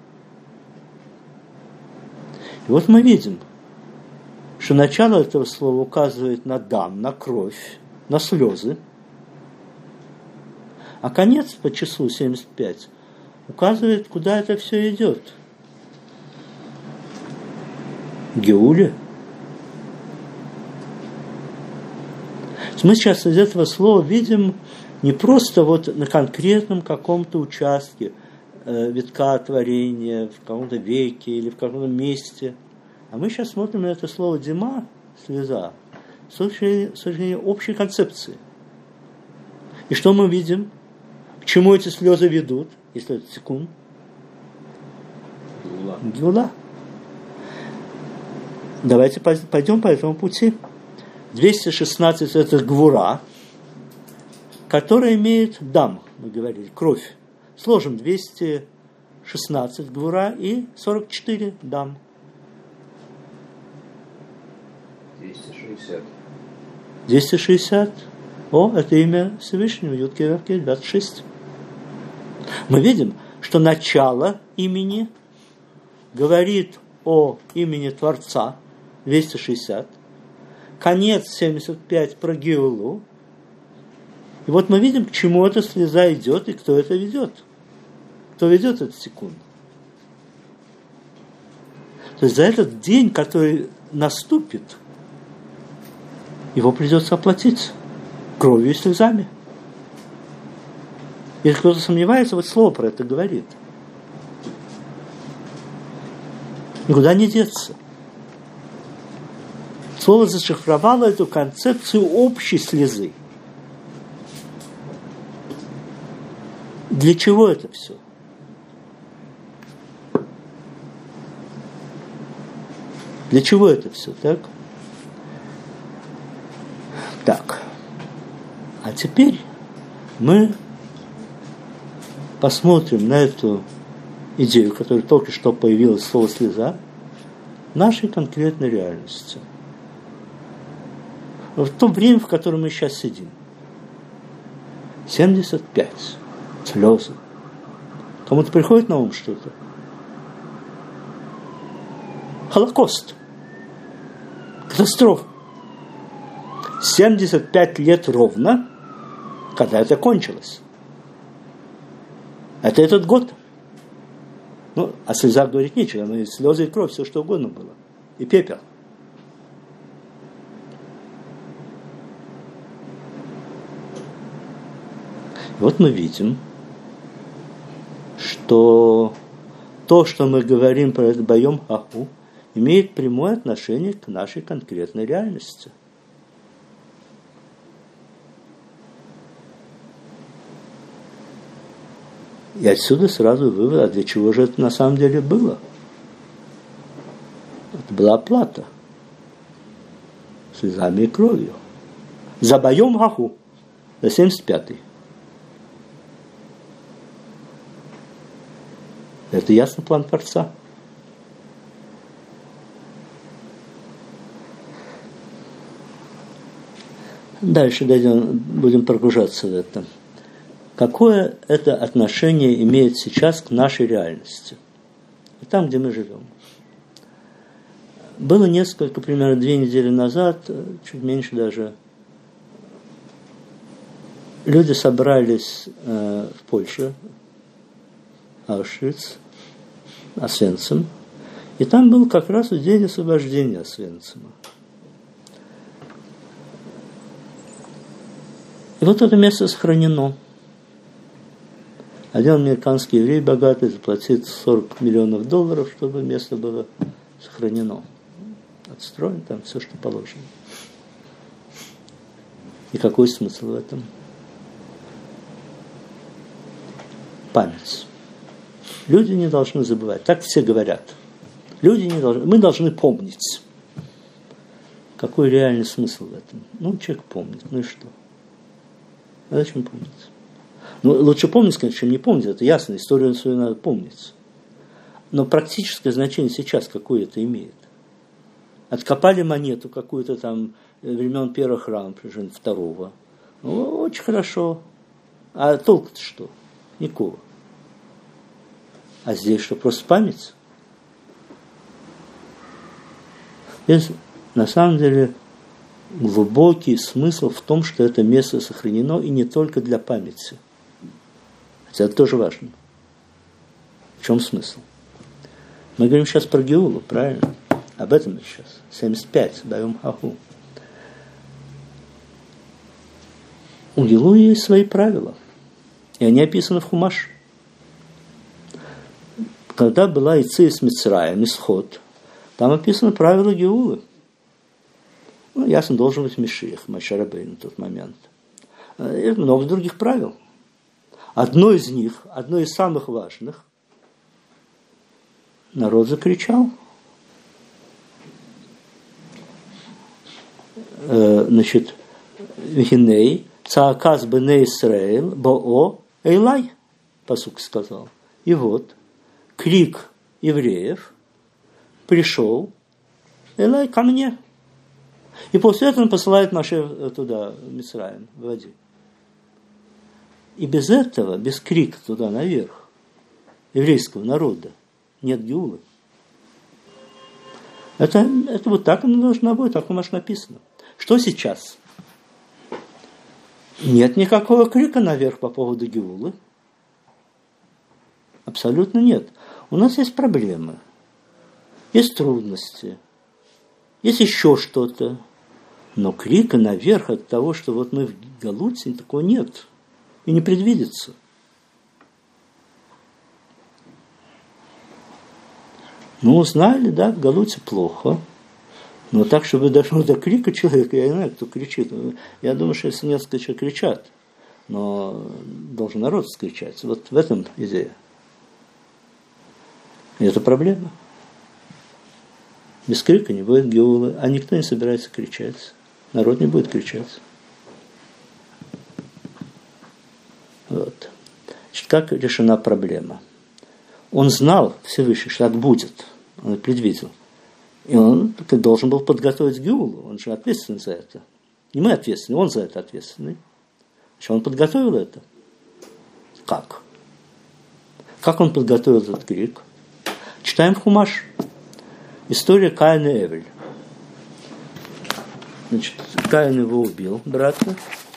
И вот мы видим, что начало этого слова указывает на дам, на кровь, на слезы, а конец по числу семьдесят пять указывает, куда это все идет. Геуле. Мы сейчас из этого слова видим не просто вот на конкретном каком-то участке э, витка творения, в каком-то веке или в каком-то месте, а мы сейчас смотрим на это слово «дима», слеза, с точки зрения общей концепции. И что мы видим? К чему эти слезы ведут, если это секунд? Геула. Геула. Давайте пойдем по этому пути. двести шестнадцать это гвура, которая имеет дам, мы говорили, кровь. Сложим двести шестнадцать гвура и сорок четыре дам. двести шестьдесят. двести шестьдесят. О, это имя Всевышнего, Юд-Кей-Вав-Кей, двадцать шесть. Мы видим, что начало имени говорит о имени Творца, двести шестьдесят. Конец семьдесят пять про Геулу. И вот мы видим, к чему эта слеза идет и кто это ведет. Кто ведет этот секунд. То есть за этот день, который наступит, его придется оплатить кровью и слезами. Если кто-то сомневается, вот слово про это говорит. Никуда не деться. Слово зашифровало эту концепцию общей слезы. Для чего это все? Для чего это все, так? Так. А теперь мы посмотрим на эту идею, которая только что появилась, слово «слеза», нашей конкретной реальности. В то время, в котором мы сейчас сидим. семьдесят пять. Слезы. Кому-то приходит на ум что-то? Холокост. Катастрофа. семьдесят пять лет ровно, когда это кончилось. Это этот год. Ну, о слезах говорить нечего, но и слезы, и кровь, все что угодно было. И пепел. И вот мы видим, что то, что мы говорим про этот Байом Хаху, имеет прямое отношение к нашей конкретной реальности. И отсюда сразу вывод, а для чего же это на самом деле было? Это была оплата слезами и кровью. За Байом Хаху, за семьдесят пятый. Это ясный план Творца. Дальше дойдем, будем прогружаться в это. Какое это отношение имеет сейчас к нашей реальности? Там, где мы живем. Было несколько, примерно две недели назад, чуть меньше даже, люди собрались э, в Польше, Аушвиц, Освенцим, и там был как раз день освобождения Освенцима. И вот это место сохранено. Один американский еврей богатый заплатит сорок миллионов долларов, чтобы место было сохранено. Отстроено там все, что положено. И какой смысл в этом? Память. Люди не должны забывать. Так все говорят. Люди не должны. Мы должны помнить. Какой реальный смысл в этом? Ну, человек помнит. Ну и что? А зачем помнить? Ну, лучше помнить, конечно, чем не помнить. Это ясно, историю свою надо помнить. Но практическое значение сейчас какое это имеет? Откопали монету какую-то там времен первого храма, причем второго. Ну, очень хорошо. А толк-то что? Никакого. А здесь что, просто память? Здесь, на самом деле, глубокий смысл в том, что это место сохранено и не только для памяти. Хотя это тоже важно. В чем смысл? Мы говорим сейчас про Геулу, правильно? Об этом сейчас. семьдесят пять, даем хаху. У Геулы есть свои правила. И они описаны в Хумаш. Когда была Иция с Мицраем, исход, там описаны правила Геулы. Ну, ясно, должен быть Мишиах, Моше Рабейну на тот момент. И много других правил. Одно из них, одно из самых важных, народ закричал. Значит, Вихиней, Цааказ беней Исраэль, Боо, Эйлай, пасук сказал. И вот, крик евреев пришел, Эйлай, ко мне. И после этого он посылает Моше туда, в Мицраим, в воде. И без этого, без крика туда наверх, еврейского народа, нет Геулы. Это, это вот так оно должно быть, так у нас написано. Что сейчас? Нет никакого крика наверх по поводу Геулы. Абсолютно нет. У нас есть проблемы, есть трудности, есть еще что-то. Но крика наверх от того, что вот мы в Галуте, такого нет. И не предвидится. Ну, узнали, да, в Галуте плохо. Но так, чтобы дошло до крика человека, я не знаю, кто кричит. Я думаю, что если несколько человек кричат, но должен народ скричать. Вот в этом идея. И это проблема. Без крика не будет Геулы, а никто не собирается кричать. Народ не будет кричать. Вот. Значит, как решена проблема? Он знал Всевышний, что так будет. Он предвидел. И он должен был подготовить Геулу. Он же ответственен за это. Не мы ответственны, он за это ответственный. Значит, он подготовил это. Как? Как он подготовил этот крик? Читаем Хумаш. История Каина и Эвель. Значит, Каин его убил, брата.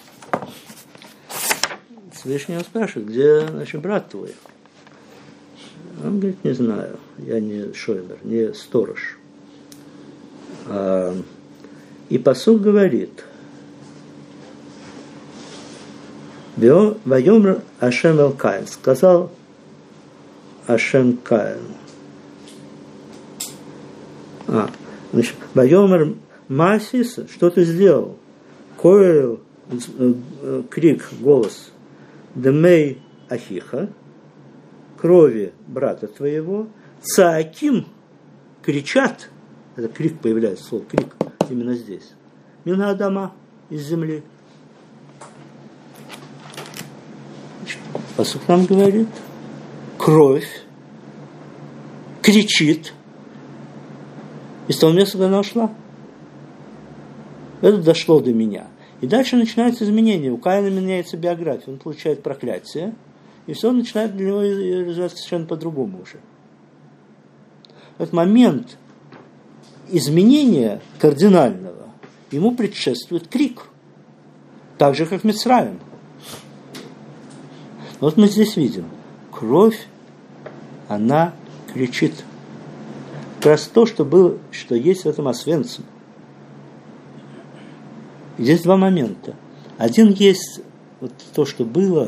Всевышний его спрашивает, где, значит, брат твой? Он говорит, не знаю, я не шойбер, не сторож. А, и пасук говорит, «Вайомр Ашем эл Каин», сказал Ашем Каин. А, значит, «Вайомр Масиса», что ты сделал? Коэл, крик, голос, «Демей Ахиха», крови брата твоего, «Цааким», кричат, это крик появляется, слово крик, именно здесь, «Мина Адама», из земли. Пасук нам говорит, кровь кричит из того места, куда она ушла. Это дошло до меня. И дальше начинаются изменения. У Каина меняется биография. Он получает проклятие. И все начинает для него развиваться совершенно по-другому уже. Этот момент изменения кардинального ему предшествует крик. Так же, как Мицраим. Вот мы здесь видим. Кровь, она кричит. Как раз то, что, было, что есть в этом Освенциме. Здесь два момента. Один есть вот то, что было,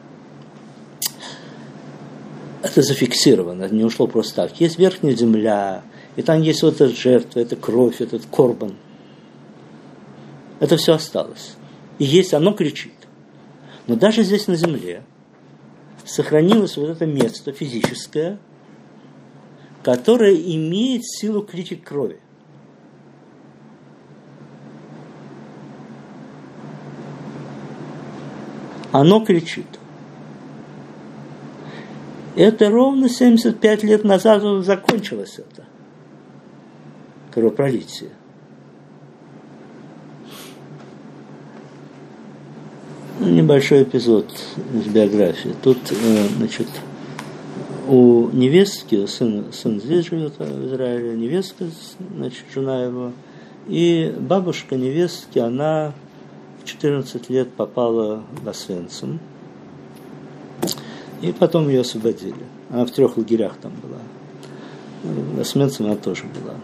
это зафиксировано, не ушло просто так. Есть верхняя земля, и там есть вот эта жертва, эта кровь, этот корбан. Это все осталось. И есть, оно кричит. Но даже здесь на земле сохранилось вот это место физическое, которое имеет силу кричать крови. оно кричит. Это ровно семьдесят пять лет назад закончилось это кровопролитие. Небольшой эпизод из биографии. Тут, значит, у невестки, сын, сын здесь живет в Израиле, невестка, значит, жена его, и бабушка невестки, она в четырнадцать лет попала в Освенцим, и потом ее освободили. Она в трех лагерях там была. В Освенцим она тоже была.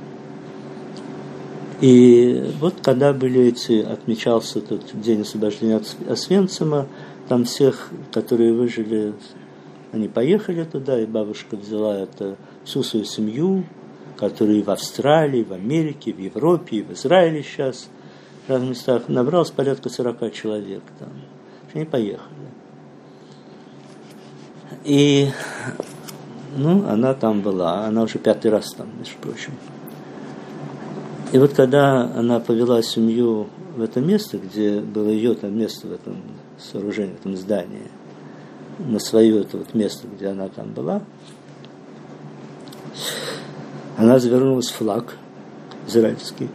И вот когда были эти, отмечался этот день освобождения от Освенцима, там всех, которые выжили, они поехали туда, и бабушка взяла это, всю свою семью, которые в Австралии, в Америке, в Европе, и в Израиле сейчас, в разных местах, набралось порядка сорока человек там. Они поехали. И, ну, она там была, она уже пятый раз там, между прочим. И вот когда она повела семью в это место, где было ее там место в этом сооружении, в этом здании, на свое это вот место, где она там была, она завернулась в флаг израильский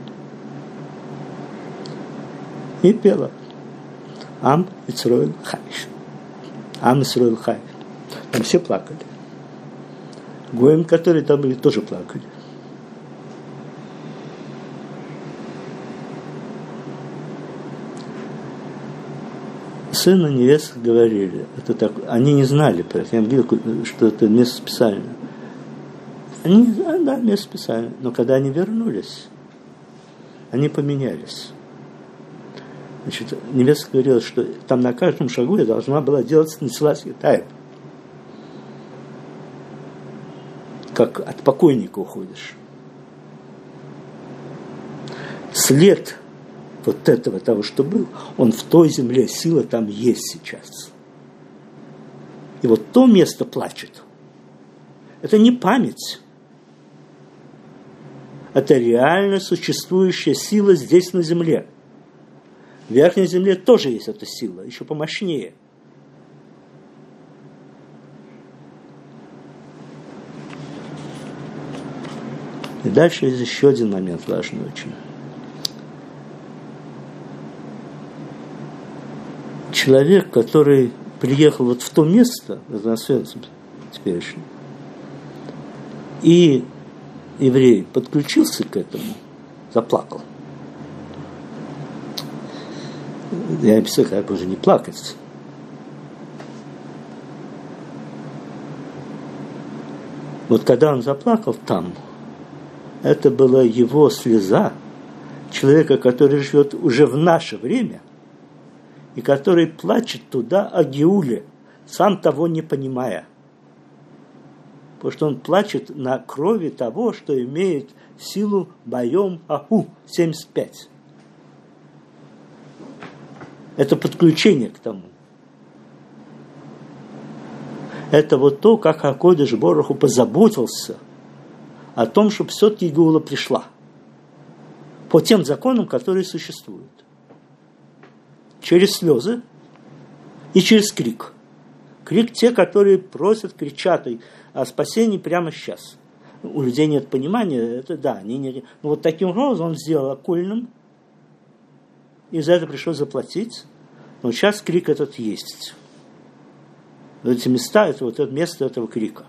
и пела «Ам Исроэль Хай». «Ам Исроэль Хай». Там все плакали. Гоим, которые там были, тоже плакали. Сын и невестка говорили, это так, они не знали про это, я им говорил, что это место специально. Они, да, место специально, но когда они вернулись, они поменялись. Значит, невестка говорила, что там на каждом шагу я должна была делать нецеласский тайп. Как от покойника уходишь. След вот этого, того, что был, он в той земле, сила там есть сейчас. И вот то место плачет. Это не память. Это реально существующая сила здесь на земле. В верхней земле тоже есть эта сила, еще помощнее. И дальше есть еще один момент важный очень. Человек, который приехал вот в то место, на Освенцим теперешнем, и еврей подключился к этому, заплакал. Я не представляю, как уже не плакать. Вот когда он заплакал там, это была его слеза человека, который живет уже в наше время, и который плачет туда о Геуле, сам того не понимая. Потому что он плачет на крови того, что имеет силу Байом Аху семьдесят пять. Это подключение к тому. Это вот то, как Акодеш Боруху позаботился о том, чтобы все-таки Геула пришла. По тем законам, которые существуют. Через слезы и через крик. Крик те, которые просят, кричат о спасении прямо сейчас. У людей нет понимания, это да, они не... Но вот таким образом он сделал окольным, и за это пришлось заплатить. Но сейчас крик этот есть. Вот эти места, это вот это место этого крика.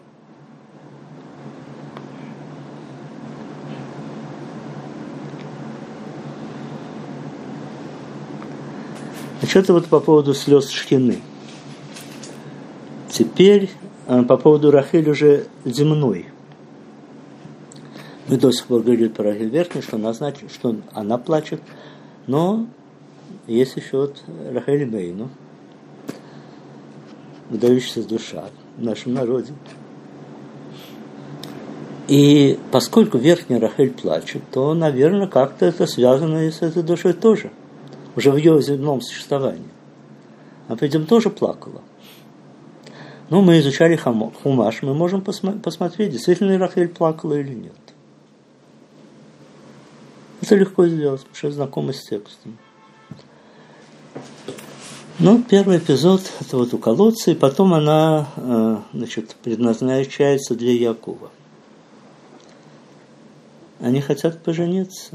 Значит, это вот по поводу слез Шхины. Теперь по поводу Рахель уже земной. Мы до сих пор говорили про Рахель верхнюю, что она значит, что она плачет, но есть еще вот Рахель Мейну, выдающаяся душа в нашем народе. И поскольку верхняя Рахель плачет, то, наверное, как-то это связано и с этой душой тоже. Уже в ее земном существовании. Она, видимо, тоже плакала. Но мы изучали Хумаш, мы можем посма- посмотреть, действительно ли Рахель плакала или нет. Это легко сделать, потому что я знакома с текстом. Ну, первый эпизод – это вот у колодца, и потом она, значит, предназначается для Якова. Они хотят пожениться.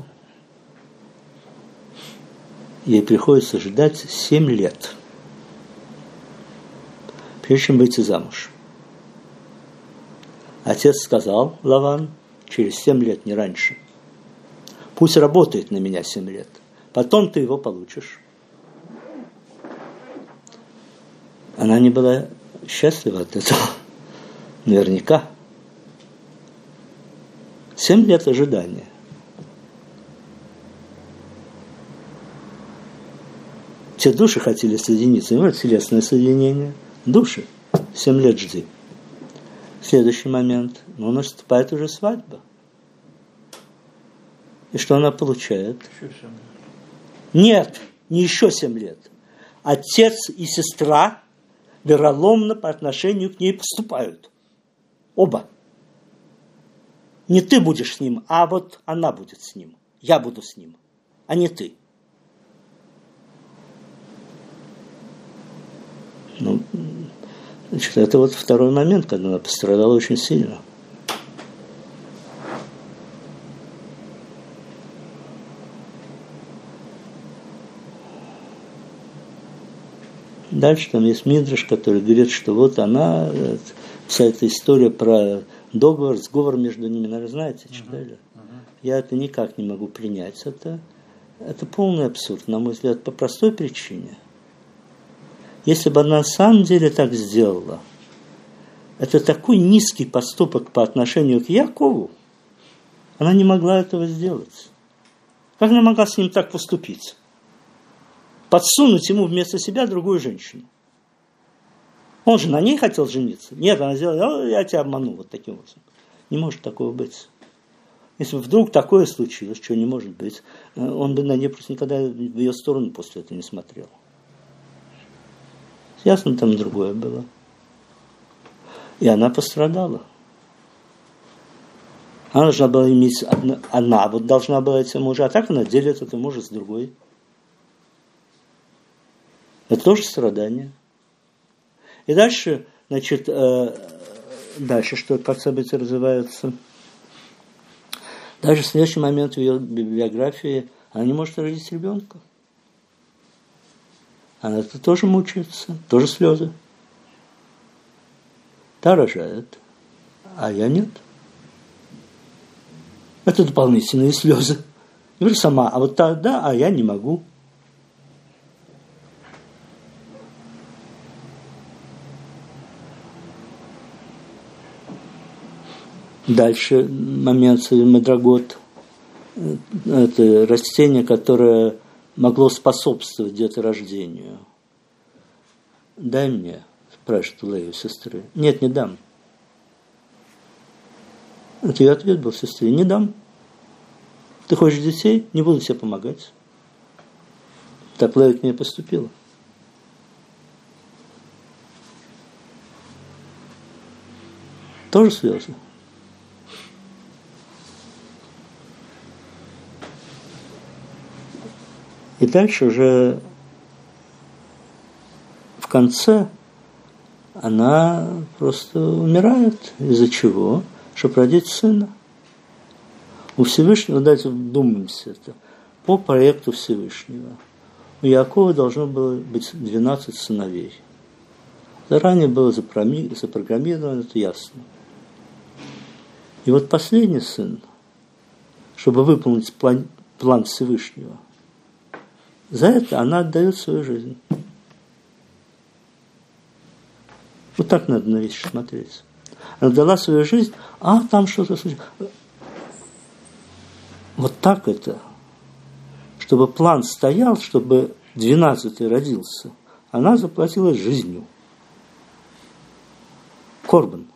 Ей приходится ждать семь лет, прежде чем выйти замуж. Отец сказал, Лаван, через семь лет, не раньше. Пусть работает на меня семь лет, потом ты его получишь. Она не была счастлива от этого, наверняка. Семь лет ожидания. Все души хотели соединиться, и вот телесное соединение. Души. Семь лет жди. Следующий момент. Ну, наступает уже свадьба. И что она получает? Еще семь лет. Нет, не еще семь лет. Отец и сестра вероломно по отношению к ней поступают. Оба. Не ты будешь с ним, а вот она будет с ним. Я буду с ним, а не ты. Ну, значит, это вот второй момент, когда она пострадала очень сильно. Дальше там есть Мидраш, который говорит, что вот она, вся эта история про договор, сговор между ними, наверное, знаете, читали? Uh-huh. Uh-huh. Я это никак не могу принять. Это, это полный абсурд, на мой взгляд, по простой причине. Если бы она на самом деле так сделала, это такой низкий поступок по отношению к Якову, она не могла этого сделать. Как она могла с ним так поступить? Подсунуть ему вместо себя другую женщину. Он же на ней хотел жениться. Нет, она сделала, я тебя обману вот таким образом. Не может такого быть. Если вдруг такое случилось, что не может быть, он бы на ней просто никогда в ее сторону после этого не смотрел. Ясно, там другое было. И она пострадала. Она должна была иметь одна, она вот должна была этим мужа, а так она делит это мужа с другой. Это тоже страдание. И дальше, значит, э, дальше, что, как события развиваются. Дальше в следующий момент в ее биографии она не может родить ребенка. Она это тоже мучается, тоже слезы. Та рожает, а я нет. Это дополнительные слезы. Я говорю сама, а вот та да, а я не могу. Дальше момент мадрагот. Это растение, которое могло способствовать деторождению. Дай мне, спрашивает у Леи сестры. Нет, не дам. Это ее ответ был сестре. Не дам. Ты хочешь детей? Не буду тебе помогать. Так Лея к ней поступила. Тоже слезы. И дальше уже в конце она просто умирает. Из-за чего? Чтобы родить сына. У Всевышнего, давайте вдумаемся это, по проекту Всевышнего. У Якова должно было быть двенадцать сыновей. Заранее было запрограммировано, это ясно. И вот последний сын, чтобы выполнить план, план Всевышнего, за это она отдает свою жизнь. Вот так надо на вещи смотреть. Она дала свою жизнь, а там что-то случилось. Вот так это. Чтобы план стоял, чтобы двенадцатый родился, она заплатила жизнью. Корбан.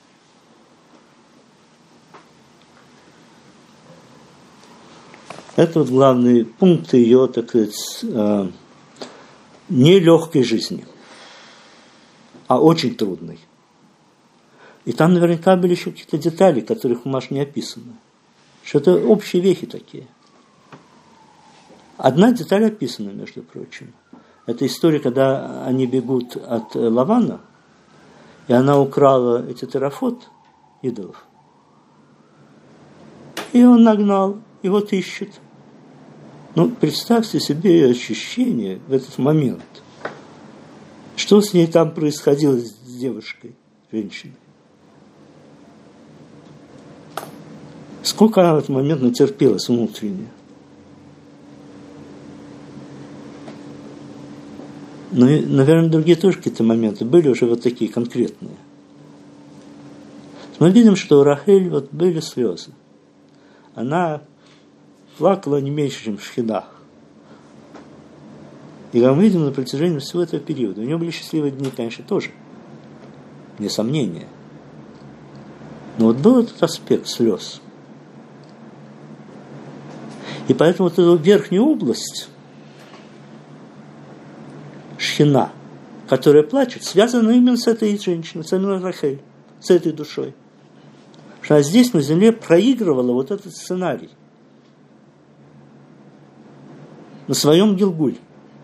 Это вот главный пункт ее, так сказать, э, нелегкой жизни, а очень трудной. И там наверняка были еще какие-то детали, которых в Маш не описаны. Что это общие вехи такие. Одна деталь описана, между прочим. Это история, когда они бегут от Лавана, и она украла эти терафот идолов. И он нагнал, и вот ищет. Ну, представьте себе ее ощущение в этот момент. Что с ней там происходило с девушкой, женщиной? Сколько она в этот момент натерпелась внутренне? Ну и, наверное, другие тоже какие-то моменты были уже вот такие конкретные. Мы видим, что у Рахель вот были слезы. Она плакала не меньше, чем Шхина. И мы видим на протяжении всего этого периода. У нее были счастливые дни, конечно, тоже. Не сомнения. Но вот был этот аспект слез. И поэтому вот эту верхнюю область, Шхина, которая плачет, связана именно с этой женщиной, с именно Рахель, с этой душой. Что она здесь на земле проигрывала вот этот сценарий на своем Гилгуле.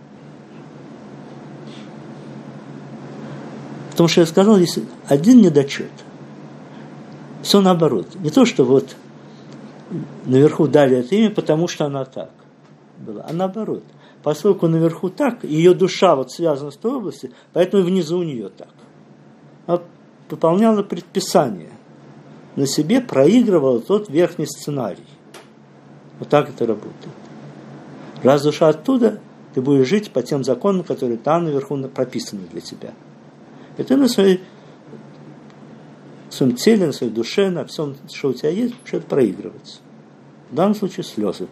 Потому что я сказал, есть один недочет. Все наоборот. Не то, что вот наверху дали это имя, потому что она так была, а наоборот. Поскольку наверху так, ее душа вот связана с той областью, поэтому и внизу у нее так. Она выполняла предписание. На себе проигрывала тот верхний сценарий. Вот так это работает. Раз душа оттуда, ты будешь жить по тем законам, которые там наверху прописаны для тебя. И ты на своей, своем теле, на своей душе, на всем, что у тебя есть, будешь это проигрываться. В данном случае слезы.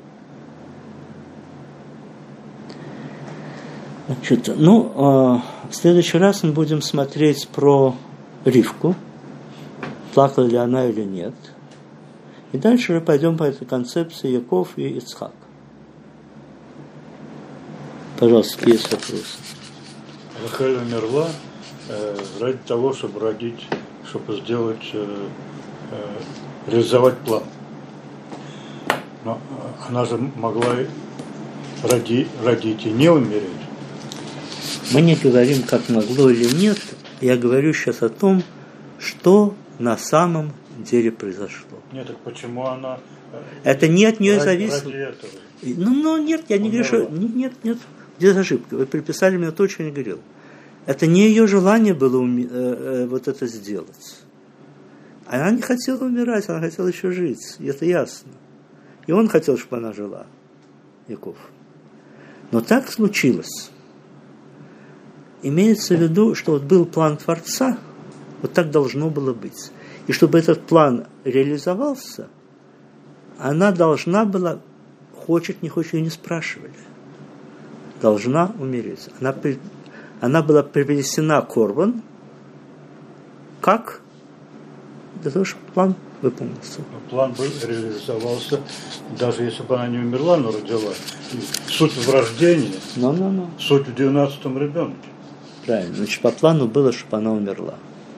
Значит, ну, э, в следующий раз мы будем смотреть про Ривку, плакала ли она или нет. И дальше уже пойдем по этой концепции Яков и Ицхак. Пожалуйста, какие есть вопросы? Рахель умерла э, ради того, чтобы родить, чтобы сделать, э, э, реализовать план. Но э, она же могла роди, родить и не умереть. Мы не говорим, как могло или нет. Я говорю сейчас о том, что на самом деле произошло. Нет, так почему она... Это не от нее ради, зависело. Ради этого. Ну, ну, нет, я не говорю, что... Нет, нет, здесь ошибка. Вы приписали мне то, что я не говорил. Это не ее желание было уми... э, э, вот это сделать. Она не хотела умирать, она хотела еще жить. И это ясно. И он хотел, чтобы она жила, Яков. Но так случилось. Имеется в виду, что вот был план Творца, вот так должно было быть. И чтобы этот план реализовался, она должна была, хочет, не хочет, ее не спрашивали, должна умереть. Она, она была принесена корбан, как? Для того, чтобы план выполнился. Но план был, реализовался, даже если бы она не умерла, но родила. Суть в рождении, no, no, no. Суть в двенадцатом ребенке. Правильно. Значит, по плану было, чтобы она умерла.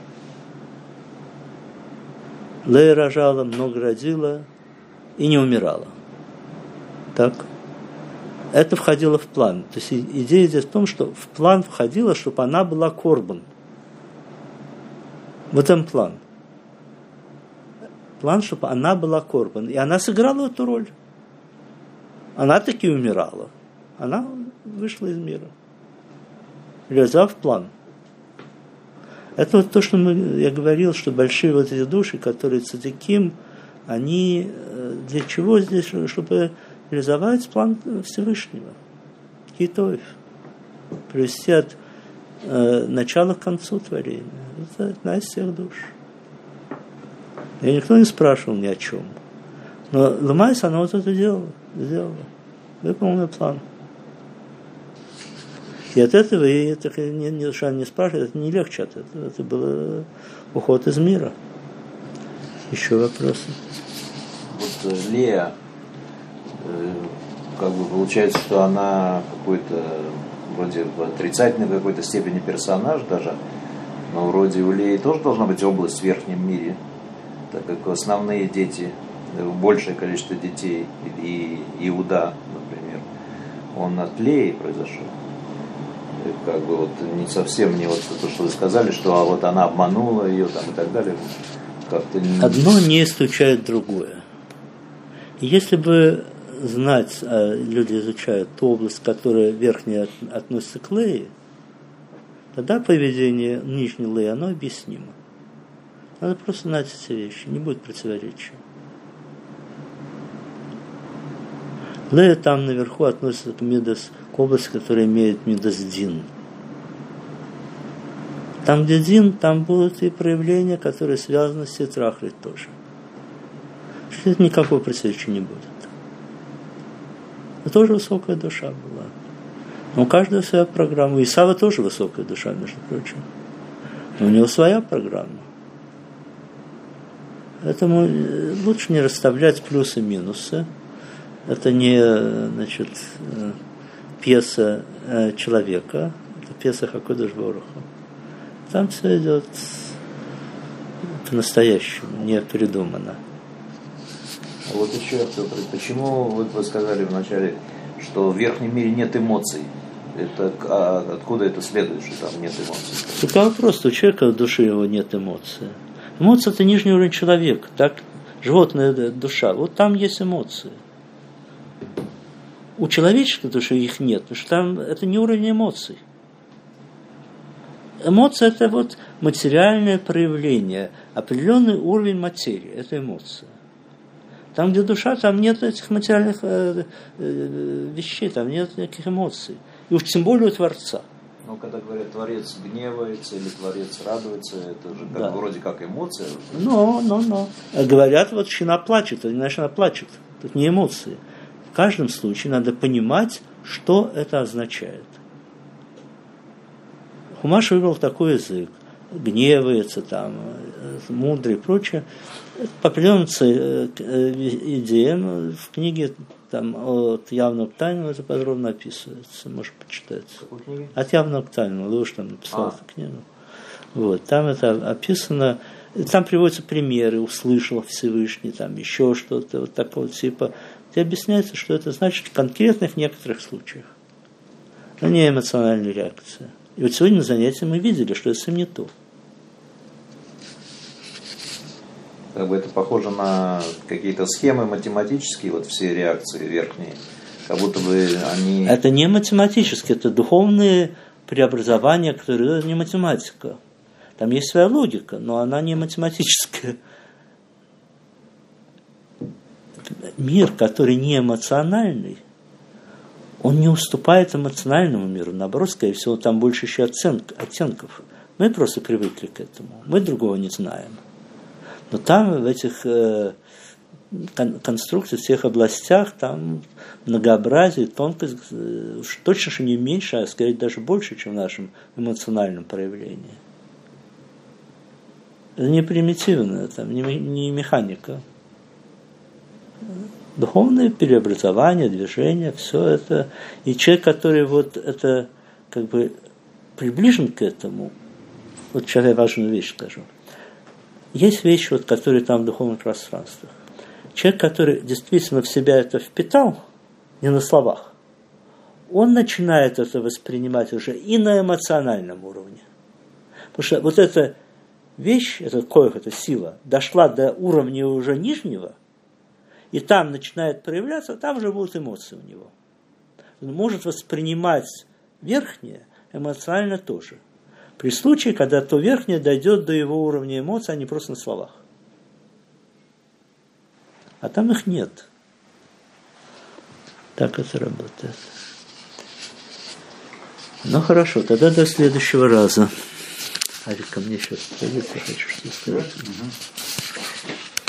Лея рожала, много родила и не умирала. Так? Это входило в план. То есть идея здесь в том, что в план входило, чтобы она была корбан. В этом план. План, чтобы она была корбан. И она сыграла эту роль. Она таки умирала. Она вышла из мира. Реализовав план. Это вот то, что мы, я говорил, что большие вот эти души, которые цадиким, они для чего здесь? Чтобы реализовать план Всевышнего. Китоев. Привести от э, начала к концу творения. Это одна из всех душ. И никто не спрашивал ни о чем. Но Лумайс, она вот это делала. Сделала. Выполнила план. И от этого, и это не, не, душа не спрашивает, это не легче от этого. Это был уход из мира. Еще вопросы? Вот Лея, как бы получается, что она какой-то, вроде в отрицательной какой-то степени персонаж даже, но вроде у Леи тоже должна быть область в верхнем мире, так как основные дети, большее количество детей, и Иуда, например, он от Леи произошел. И как бы вот не совсем не вот то, что вы сказали, что а вот она обманула ее там и так далее. Как-то не... Одно не исключает другое. Если бы знать, а люди изучают ту область, которая верхняя относится к лее, тогда поведение нижней леи, оно объяснимо. Надо просто знать эти вещи, не будет противоречия. Лея там наверху относится к мидас, к области, которая имеет мидас дин. Там, где дин, там будут и проявления, которые связаны с тетрахрой тоже. Что никакого противоречия не будет. Это тоже высокая душа была. Но у каждого своя программа. У Исава тоже высокая душа, между прочим. Но у него своя программа. Поэтому лучше не расставлять плюсы и минусы. Это не, значит, пьеса человека, это пьеса Хакодыш Боруха. Там все идет по-настоящему, не придумано. Вот еще, Петр, почему вот вы сказали вначале, что в верхнем мире нет эмоций? Это, а откуда это следует, что там нет эмоций? Такой вопрос, у человека в душе его нет эмоций. Эмоции – это нижний уровень человека, так? Животная душа. Вот там есть эмоции. У человеческой души их нет, потому что там это не уровень эмоций. Эмоция – это вот материальное проявление, определенный уровень материи – это эмоция. Там, где душа, там нет этих материальных э, э, вещей, там нет никаких эмоций. И уж тем более у Творца. Ну, когда говорят, Творец гневается или Творец радуется, это же как, да. Вроде как эмоция. Ну, ну, ну. Говорят, вот щена плачет, или значит она плачет. Тут не эмоции. В каждом случае надо понимать, что это означает. Хумаш выбрал такой язык. Гневается, там, мудрый и прочее. По определенным идеям в книге там, от явного к тайному это подробно описывается. Можешь почитать. От явного к тайному. Луж там написал а. эту книгу. Вот, там это описано. Там приводятся примеры. Услышал Всевышний, там еще что-то вот такого типа. И объясняется, что это значит в конкретных некоторых случаях. Но не эмоциональная реакция. И вот сегодня на занятии мы видели, что это совсем не то. Как бы это похоже на какие-то схемы математические, вот все реакции верхние, как будто бы они... Это не математические, это духовные преобразования, которые... Это не математика. Там есть своя логика, но она не математическая. Мир, который не эмоциональный, он не уступает эмоциональному миру. Наоборот, скорее всего, там больше еще оттенк, оттенков. Мы просто привыкли к этому. Мы другого не знаем. Но там, в этих э, кон- конструкциях, в всех областях, там многообразие, тонкость, э, уж точно что не меньше, а скорее даже больше, чем в нашем эмоциональном проявлении. Это не примитивно, там, не, не механика. Духовное преобразование, движение, все это. И человек, который вот это как бы приближен к этому, вот сейчас я важную вещь скажу. Есть вещи, вот, которые там в духовных пространствах. Человек, который действительно в себя это впитал, не на словах, он начинает это воспринимать уже и на эмоциональном уровне. Потому что вот эта вещь, эта коих, эта сила, дошла до уровня уже нижнего, и там начинает проявляться, там уже будут эмоции у него. Он может воспринимать верхнее эмоционально тоже. При случае, когда то верхнее дойдет до его уровня эмоций, а не просто на словах. А там их нет. Так это работает. Ну хорошо, тогда до следующего раза. Арик, ко мне сейчас подойдет, я хочу что-то сказать.